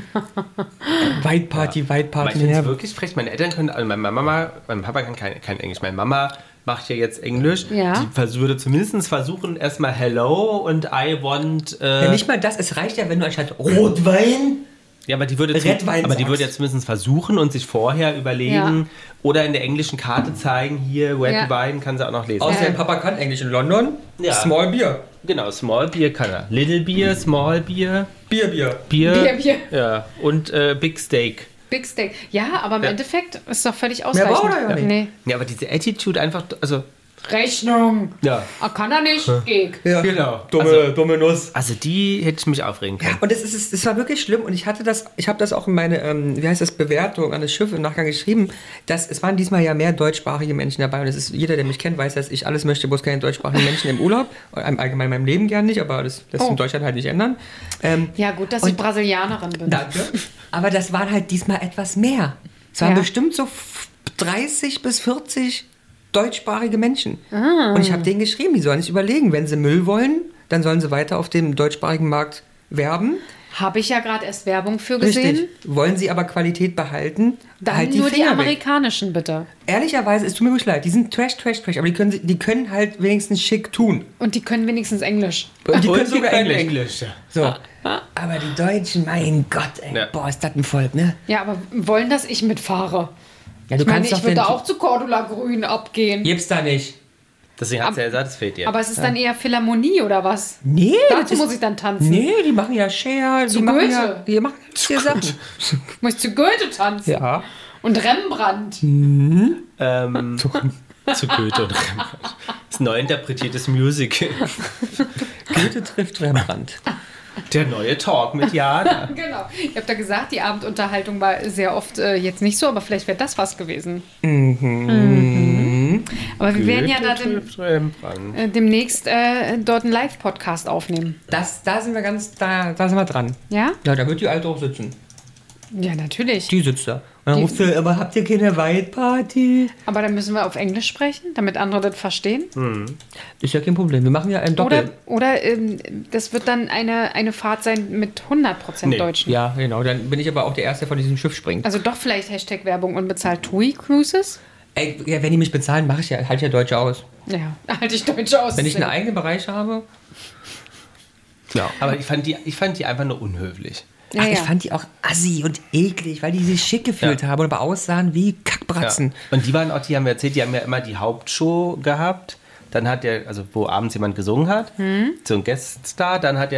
White Party. Ich finde es wirklich frech. Meine Eltern können, also mein Papa kann kein Englisch. Meine Mama macht ja jetzt Englisch. Ja. Die würde zumindest versuchen, erstmal Hello und I want... ja, nicht mal das. Es reicht ja, wenn du anstatt Rotwein... Ja, aber die würde ja zumindest versuchen und sich vorher überlegen oder in der englischen Karte zeigen, hier, Red Wine kann sie auch noch lesen. Außerdem, Papa kann Englisch in London. Ja. Small Beer. Genau, Small Beer kann er. Little Beer, Small Beer. Bier. Ja, und Big Steak. Big Steak. Ja, aber im Endeffekt ist doch völlig ausreichend. Mehr braucht er ja nicht. Nee. Ja, aber diese Attitude einfach, also... Rechnung. Ja. Kann er nicht. Ja. Genau. Dumme Nuss. Also die hätte ich mich aufregen können. Ja, und das war wirklich schlimm und ich habe das auch in meine, Bewertung an das Schiff im Nachgang geschrieben, dass es waren diesmal ja mehr deutschsprachige Menschen dabei und jeder, der mich kennt, weiß, dass ich alles möchte, bloß keine deutschsprachigen Menschen im Urlaub, allgemein in meinem Leben gern nicht, aber das lässt in Deutschland halt nicht ändern. Ja gut, dass ich Brasilianerin bin. Danke. Aber das waren halt diesmal etwas mehr. Es waren bestimmt so 30 bis 40 deutschsprachige Menschen. Und ich habe denen geschrieben, die sollen sich überlegen, wenn sie Müll wollen, dann sollen sie weiter auf dem deutschsprachigen Markt werben. Habe ich ja gerade erst Werbung für gesehen. Richtig. Wollen Sie aber Qualität behalten? Dann halt nur die Finger weg. amerikanischen, bitte. Ehrlicherweise, es tut mir wirklich leid. Die sind Trash, aber die können halt wenigstens schick tun. Und die können wenigstens Englisch. Und die können Und sogar können Englisch. ja. So. Aber die Deutschen, mein Gott, ey. Ja. Boah, ist das ein Volk, ne? Ja, aber wollen, dass ich mitfahre? Ja, du Ich meine, kannst ich doch würde den... auch zu Cordula Grün abgehen. Gibt's da nicht. Deswegen hat sie ja gesagt, es fehlt ihr. Aber es ist dann eher Philharmonie oder was? Nee. das Dazu ist- muss ich dann tanzen. Nee, die machen ja Share. Zu die machen Goethe. ja, die machen vier Sachen. Muss ich zu Goethe tanzen? Ja. Und Rembrandt. Zu Goethe und Rembrandt. Das neu interpretiertes Musical. Goethe trifft Rembrandt. Der neue Talk mit Jana. Genau. Ich habe da gesagt, die Abendunterhaltung war sehr oft jetzt nicht so, aber vielleicht wäre das was gewesen. Aber wir werden ja da trifft Rembrandt. demnächst dort einen Live-Podcast aufnehmen. Da sind wir da sind wir dran. Ja? Ja, da wird die Alte auch sitzen. Ja, natürlich. Die sitzt da. Und dann ruft sie, aber habt ihr keine White-Party? Aber dann müssen wir auf Englisch sprechen, damit andere das verstehen. Ist ja kein Problem. Wir machen ja ein Doppel. Oder das wird dann eine Fahrt sein mit 100% Nee. Deutschen. Ja, genau. Dann bin ich aber auch der Erste, der von diesem Schiff springt. Also doch vielleicht Hashtag Werbung unbezahlt TUI Cruises. Ey, ja, wenn die mich bezahlen, halte ich ja Deutsche aus. Ja, halte ich Deutsch aus. Wenn ich einen eigenen Bereich habe. Ja. Aber ich fand die einfach nur unhöflich. Ja, Ach, ich ja. fand die auch assi und eklig, weil die sich schick gefühlt haben und aber aussahen wie Kackbratzen. Ja. Und die haben wir erzählt, die haben ja immer die Hauptshow gehabt. Dann hat der, also wo abends jemand gesungen hat, so ein Gueststar, dann hat ja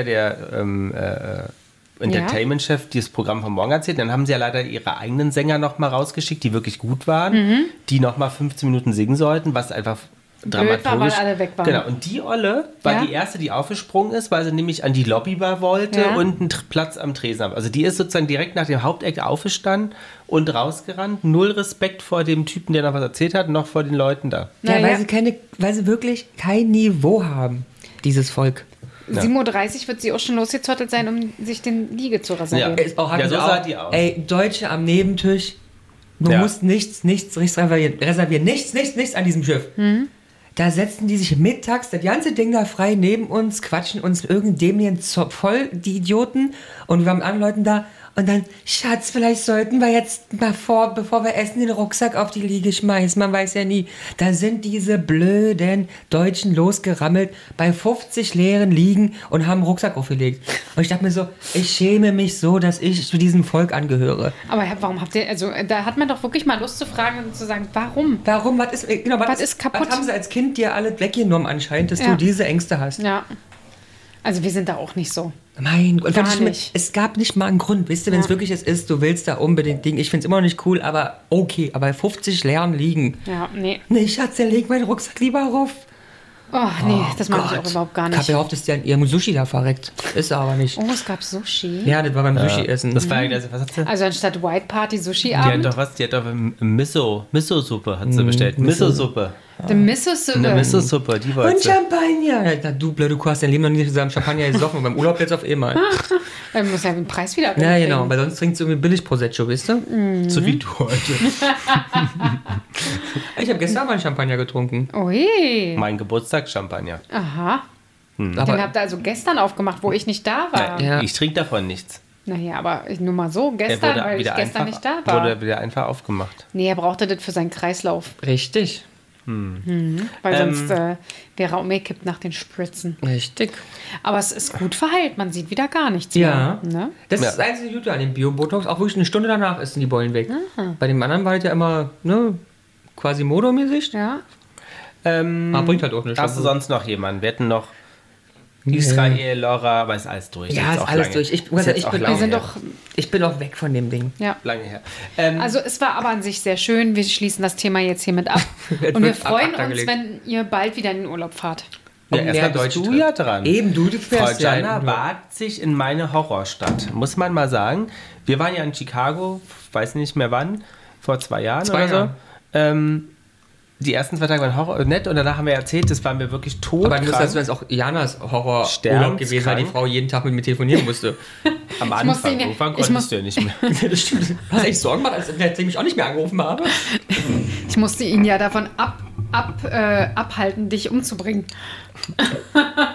der Entertainment-Chef dieses Programm von morgen erzählt. Dann haben sie ja leider ihre eigenen Sänger noch mal rausgeschickt, die wirklich gut waren, die noch mal 15 Minuten singen sollten, was einfach dramaturgisch... war, weil alle weg waren. Genau, und die Olle war Ja. die erste, die aufgesprungen ist, weil sie nämlich an die Lobbybar wollte Ja. und einen Platz am Tresen haben. Also die ist sozusagen direkt nach dem Haupteck aufgestanden und rausgerannt. Null Respekt vor dem Typen, der noch was erzählt hat, noch vor den Leuten da. Ja, Naja. weil sie wirklich kein Niveau haben, dieses Volk. 7:30 Uhr wird sie auch schon losgezottelt sein, um sich den Liege zu reservieren. Ja. Ist auch, Ja, hatten so sie sah auch. die aus. Ey, Deutsche am Nebentisch. Du Ja. musst nichts reservieren. Nichts an diesem Schiff. Da setzen die sich mittags das ganze Ding da frei neben uns, quatschen uns irgendeinem voll die Idioten und wir haben anderen Leuten da und dann, Schatz, vielleicht sollten wir jetzt mal bevor wir essen, den Rucksack auf die Liege schmeißen, man weiß ja nie. Da sind diese blöden Deutschen losgerammelt bei 50 leeren Liegen und haben einen Rucksack aufgelegt. Und ich dachte mir so, ich schäme mich so, dass ich zu diesem Volk angehöre. Aber warum habt ihr, also da hat man doch wirklich mal Lust zu fragen und zu sagen, warum? Warum? Was ist kaputt? Was haben sie als Kind dir alle weggenommen anscheinend, dass Ja. du diese Ängste hast? Ja. Also wir sind da auch nicht so. Mein Gott, Gar nicht. Es gab nicht mal einen Grund, weißt du, wenn es wirklich es ist, du willst da unbedingt Ding. Ich finde es immer noch nicht cool, aber okay, aber 50 leeren liegen. Ja, nee. Nee, Schatz, der legt meinen Rucksack lieber rauf. Oh, nee, das mag ich auch überhaupt gar Ich habe nicht. gehofft, dass der an ihrem Sushi da verreckt. Ist er aber nicht. Oh, es gab Sushi. Ja, das war beim Sushi-Essen. Das war ja, was hat sie? Also anstatt White Party Die hat Sushi-Abend. doch was, die hat doch Miso-Suppe hat sie bestellt. Miso-Suppe. The Mississippi. Eine Miso-Suppe, die Und wollte sie. Champagner. Ja, du blöde Kuh hast dein Leben noch nie zusammen Champagner gesoffen und beim Urlaub jetzt auf einmal. Man muss ja den Preis wieder Ja, rumkriegen. genau, weil sonst trinkst du irgendwie billig Prosecco, weißt du? So wie du heute. Ich habe gestern mal einen Champagner getrunken. Ui. Mein Geburtstagschampagner. Aha. Den Aber habt ihr also gestern aufgemacht, wo ich nicht da war. Ja. Ich trinke davon nichts. Naja, aber nur mal so, Er gestern, weil ich gestern nicht da war. wurde wieder einfach aufgemacht. Nee, er brauchte das für seinen Kreislauf, richtig. weil sonst wäre er umgekippt nach den Spritzen. Richtig. Aber es ist gut verheilt, man sieht wieder gar nichts Ja. mehr. Ne? Das Ja. ist das einzige Gute an dem Bio-Botox. Auch wirklich eine Stunde danach ist die Beulen weg. Bei dem anderen war das ja immer, ne, quasi modomäßig. Ja. Aber bringt halt auch eine Hast du sonst noch jemanden? Wir hätten noch Israel, Laura, aber ist alles durch. Ja, Jetzt ist auch alles lange. durch. Ist jetzt auch Wir lange sind her. doch, Ich bin auch weg von dem Ding. ja. Lange her. Also es war aber an sich sehr schön. Wir schließen das Thema jetzt hiermit ab. Wird Und wir ad freuen acta uns, gelegt. wenn ihr bald wieder in den Urlaub fahrt. Ja, mehr erstmal bist Deutsche du drin. ja dran. Eben, du Frau fährst ja. Jana wagt sich in meine Horrorstadt, muss man mal sagen. Wir waren ja in Chicago, weiß nicht mehr wann, vor 2 Jahren 2 oder Jahre. so. Die ersten 2 Tage waren Horror nett und danach haben wir erzählt, das waren wir wirklich tot. Aber das ist auch Janas Horrorurlaub Sterbenskrank. gewesen, weil die Frau jeden Tag mit mir telefonieren musste. am musste Anfang. ihn ja- Irgendwann ich konntest muss- du ja nicht mehr. Das stimmt. Hast du echt Sorgen gemacht, als ich mich auch nicht mehr angerufen habe? Ich musste ihn ja davon abhalten, dich umzubringen.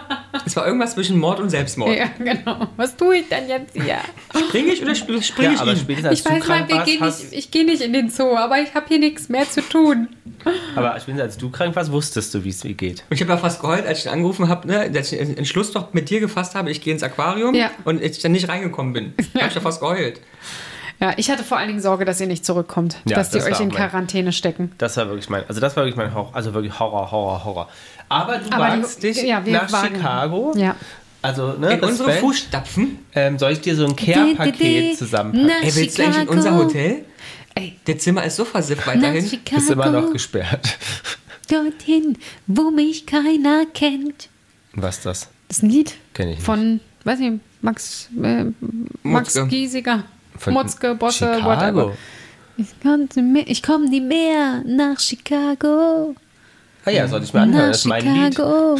Es war irgendwas zwischen Mord und Selbstmord. Ja, genau. Was tue ich denn jetzt hier? Springe ich oder springe ich aber ihn? spätestens als Ich du weiß mal, krank warst, ich gehe nicht in den Zoo, aber ich habe hier nichts mehr zu tun. aber spätestens als du krank warst, wusstest du, wie es mir geht. Und ich habe ja fast geheult, als ich ihn angerufen habe, ne, als ich den Entschluss doch mit dir gefasst habe, ich gehe ins Aquarium und ich dann nicht reingekommen bin. Da habe ich ja fast geheult. Ja, ich hatte vor allen Dingen Sorge, dass ihr nicht zurückkommt, Ja, dass die das euch war in auch Quarantäne stecken. Das war wirklich mein Horror, also wirklich Horror. Aber du Aber wagst dich wir nach wagen. Chicago. Ja. Also, ne, In unsere Respekt. Fußstapfen. Soll ich dir so ein Care-Paket zusammenpacken? Ey, willst du eigentlich in unser Hotel? Ey, Der Zimmer ist so versifft weiterhin. Ist immer noch gesperrt. dorthin, wo mich keiner kennt. Was ist das? Das ist ein Lied Kenn ich nicht. von, weiß nicht, Max Mutzke. Giesiger. Von Motzke, Bosse, Chicago. whatever. Ich komme nie mehr nach Chicago. Ah ja, sollte ich mir anhören, das ist mein Lied. Chicago.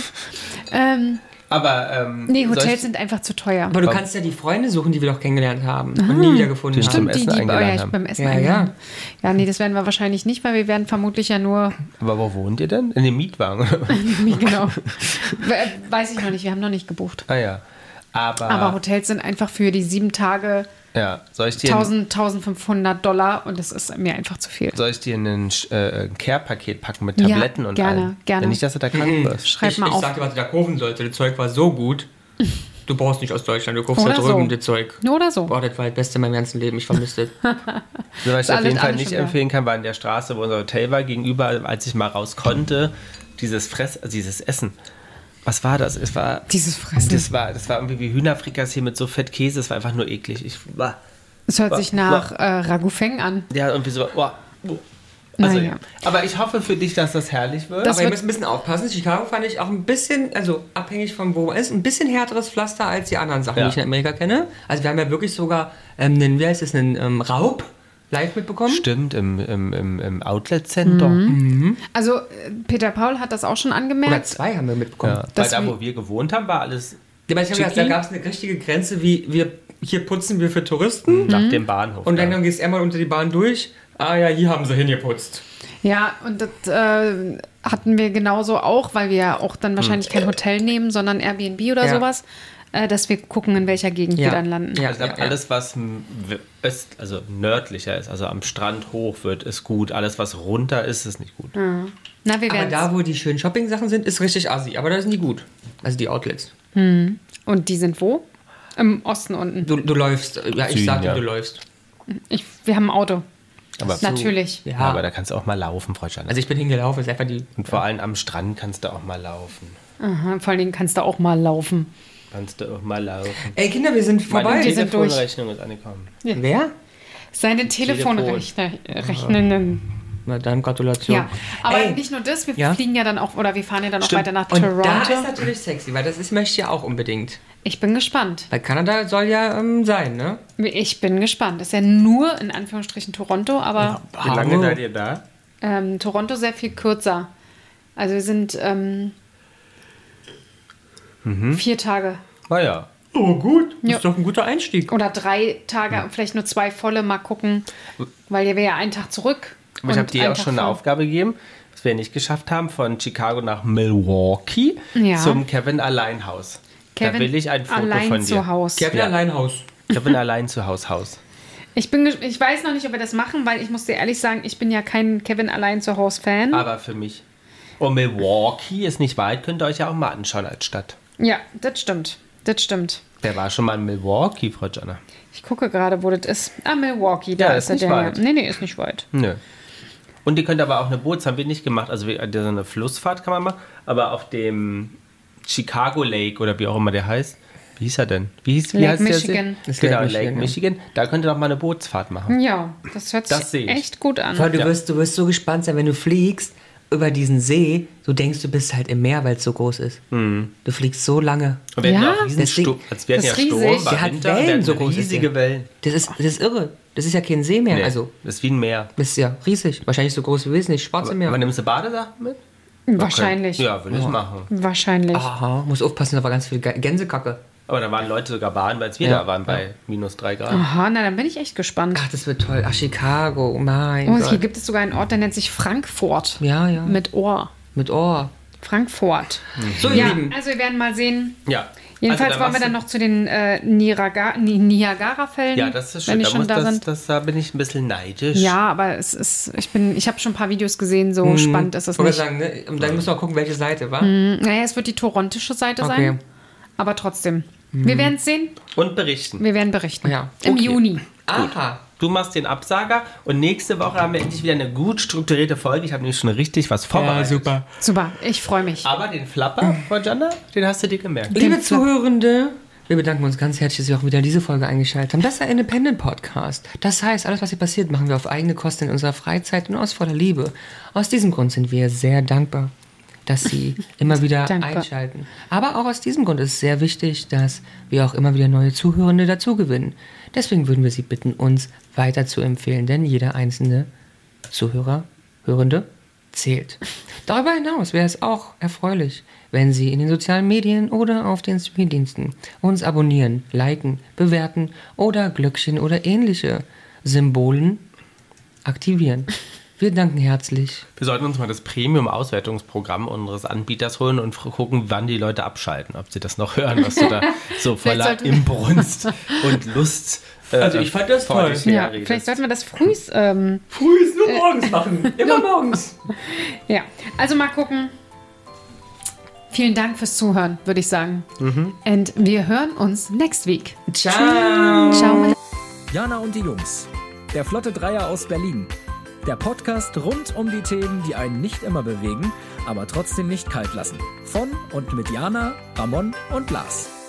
Aber, Nee, soll Hotels ich- sind einfach zu teuer. Aber du kannst ja die Freunde suchen, die wir doch kennengelernt haben und nie wieder gefunden Die haben. zum Essen eingeladen haben. beim Essen Ja, eingeladen. ja. Ja, nee, das werden wir wahrscheinlich nicht, weil wir werden vermutlich ja nur, Aber wo wohnt ihr denn? In dem Mietwagen? genau, weiß ich noch nicht, wir haben noch nicht gebucht. Ah ja. Aber Hotels sind einfach für die 7 Tage ja, soll ich dir 1.500 $, und das ist mir einfach zu viel. ein Care-Paket packen mit Tabletten Ja, und gerne, allem? gerne. Wenn nicht, dass du da krank wirst. Schreib mal Ich auf. sagte, was ich da kaufen sollte. Das Zeug war so gut. Du brauchst nicht aus Deutschland, du kaufst da Oder drüben so. das Zeug. Oder so. Boah, das war das Beste in meinem ganzen Leben. Ich vermisse das. So, was ich auf alles- jeden Fall alles nicht schon da. empfehlen kann, war in der Straße, wo unser Hotel war, gegenüber, als ich mal raus konnte, dieses Essen. Was war das? Es war Dieses Fressen. Das war irgendwie wie Hühnerfrikassee mit so Fett Käse. Es war einfach nur eklig. Es hört sich nach Ragu Feng an. Ja, irgendwie so. Also, Naja. aber ich hoffe für dich, dass das herrlich wird. Das Aber ihr wird- müsst ein bisschen aufpassen. Chicago fand ich auch ein bisschen, also abhängig von wo man ist, ein bisschen härteres Pflaster als die anderen Sachen, Ja. die ich in Amerika kenne. Also wir haben ja wirklich sogar wie heißt es, einen Raub live mitbekommen. Stimmt, im Outlet-Center. Also Peter Paul hat das auch schon Oder angemerkt. 2 haben wir mitbekommen. Ja, weil Das da, wie- wo wir gewohnt haben, war alles Ja, aber ich hab gedacht, da Chicky? gab es eine richtige Grenze, wie hier putzen wir für Touristen. nach dem Bahnhof. Und dann, ja. dann gehst du einmal unter die Bahn durch. Ah ja, hier haben sie hingeputzt. Ja, und das hatten wir genauso auch, weil wir ja auch dann wahrscheinlich kein Hotel nehmen, sondern Airbnb oder Ja. sowas, dass wir gucken, in welcher Gegend wir dann landen. Ja, Also ich glaube, alles, was also nördlicher ist, also am Strand hoch wird, ist gut. Alles, was runter ist, ist nicht gut. Na, wir Aber werden da, wo die schönen Shopping-Sachen sind, ist richtig assi. Aber da sind die gut. Also die Outlets. Und die sind wo? Im Osten unten. Du läufst. Ja, ich Süden, sagte, ja. du läufst. Wir haben ein Auto. Aber, Natürlich. Ja. aber da kannst du auch mal laufen, Frau Schanner. Also ich bin hingelaufen, ist einfach die. Und vor allem am Strand kannst du auch mal laufen. Aha, vor allen Dingen kannst du auch mal laufen. Kannst du auch mal laufen. Ey Kinder, wir sind Meine vorbei. Wir sind durch. Telefonrechnung ist angekommen. Wer? Seine Telefonrechnungen. Na dann Gratulation. Ja, aber Ey, nicht nur das, wir Ja? fliegen ja dann auch, oder wir fahren ja dann auch Stimmt. weiter nach und Toronto. da ist natürlich sexy, weil das ist, möchte ich ja auch unbedingt. Ich bin gespannt. Weil Kanada soll ja sein, ne? Ich bin gespannt. Das ist ja nur in Anführungsstrichen Toronto, aber Wie lange seid ihr da? Toronto sehr viel kürzer. Also wir sind 4 Tage Ah Naja. Oh gut, Ja. ist doch ein guter Einstieg. oder 3 Tage, vielleicht nur 2 volle, mal gucken. Weil wir ja einen Tag zurück. Aber ich habe und dir einen auch Tag schon eine fahren. Aufgabe gegeben, was wir nicht geschafft haben, von Chicago nach Milwaukee Ja. zum Kevin Allein Haus. Kevin da will ich ein Foto allein von dir. zu Haus. Kevin Ja. Alleinhaus. Kevin Allein zu Haus. Ich weiß noch nicht, ob wir das machen, weil ich muss dir ehrlich sagen, ich bin ja kein Kevin allein zu Haus Fan. Aber für mich. Und Milwaukee ist nicht weit, könnt ihr euch ja auch mal anschauen als Stadt. Ja, das stimmt. Das stimmt. Wer war schon mal in Milwaukee, Frau Jana? Ich gucke gerade, wo das ist. Ah, Milwaukee, da Ja, ist ist er nicht der. weit. Nee, ist nicht weit. Nö. Und ihr könnt aber auch eine das haben wir nicht gemacht, also so eine Flussfahrt kann man machen, aber auf dem Chicago Lake oder wie auch immer der heißt. Wie hieß er denn? Wie Lake heißt der Michigan. See? Das Genau, Lake Lake Michigan, Michigan. Da könnt ihr doch mal eine Bootsfahrt machen. Ja, das hört Das seh sich ich. echt gut an. Vor allem, Ja. du wirst so gespannt sein, wenn du fliegst über diesen See. Du denkst, du bist halt im Meer, weil es so groß ist. Du fliegst so lange. Und wir hatten Ja? auch Riesensturm. Also wir hatten ja Das ist Sturm, riesig. war Der hat Winter, wir Wellen, hatten so groß ist riesige der. Wellen. Das ist irre. Das ist ja kein See mehr. Nee, Also, das ist wie ein Meer. das ist ja riesig. Wahrscheinlich so groß wie Wesentlich. Schwarze Meer. Aber nimmst du Badesachen mit? Wahrscheinlich. Ja, will ich machen. Wahrscheinlich. Aha, muss aufpassen, da war ganz viel Gänsekacke. Aber da waren Leute sogar baden, als wir Ja, da waren bei minus 3 Grad. Aha, na dann bin ich echt gespannt. Ach, das wird toll. Ach, Chicago. Mein Oh, hier Gott. gibt es sogar einen Ort, der nennt sich Frankfurt. Ja, ja. Mit Ohr. Mit Ohr. Frankfurt. So, ihr Ja, Lieben. also wir werden mal sehen. Ja. Jedenfalls Also, wollen wir dann noch zu den Niagara-Fällen, Ja, das ist wenn schön. die schon da sind. Da bin ich ein bisschen neidisch. Ja, aber ich habe schon ein paar Videos gesehen, so spannend ist es Ich wollte nicht. sagen, ne? Und dann müssen wir auch gucken, welche Seite, wa? Naja, es wird die torontische Seite sein, aber trotzdem. Wir werden es sehen, Und berichten. wir werden berichten. Ja. Im Okay. Juni. Aha. Du machst den Absager und nächste Woche haben wir endlich wieder eine gut strukturierte Folge. Ich habe nämlich schon richtig was vorbereitet. Super, ich freue mich. Aber den Flapper, Frau Jana, den hast du dir gemerkt. Liebe Zuhörende, wir bedanken uns ganz herzlich, dass Sie auch wieder diese Folge eingeschaltet haben. Das ist der Independent Podcast. Das heißt, alles, was hier passiert, machen wir auf eigene Kosten in unserer Freizeit und aus voller Liebe. Aus diesem Grund sind wir sehr dankbar, dass Sie immer wieder einschalten. Aber auch aus diesem Grund ist es sehr wichtig, dass wir auch immer wieder neue Zuhörende dazu gewinnen. Deswegen würden wir Sie bitten, uns weiter zu empfehlen, denn jeder einzelne Zuhörer, Hörende zählt. Darüber hinaus wäre es auch erfreulich, wenn Sie in den sozialen Medien oder auf den Streamingdiensten uns abonnieren, liken, bewerten oder Glöckchen oder ähnliche Symbolen aktivieren. Wir danken herzlich. Wir sollten uns mal das Premium-Auswertungsprogramm unseres Anbieters holen und gucken, wann die Leute abschalten. Ob sie das noch hören, was du da so voller Inbrunst und Lust Also ich fand das vor toll. dich Ja, herredest. vielleicht sollten wir das Früh ist nur morgens machen. Immer morgens. Ja, also mal gucken. Vielen Dank fürs Zuhören, würde ich sagen. Und wir hören uns next week. Ciao. Ciao. Jana und die Jungs. Der Flotte Dreier aus Berlin. Der Podcast rund um die Themen, die einen nicht immer bewegen, aber trotzdem nicht kalt lassen. Von und mit Jana, Ramon und Lars.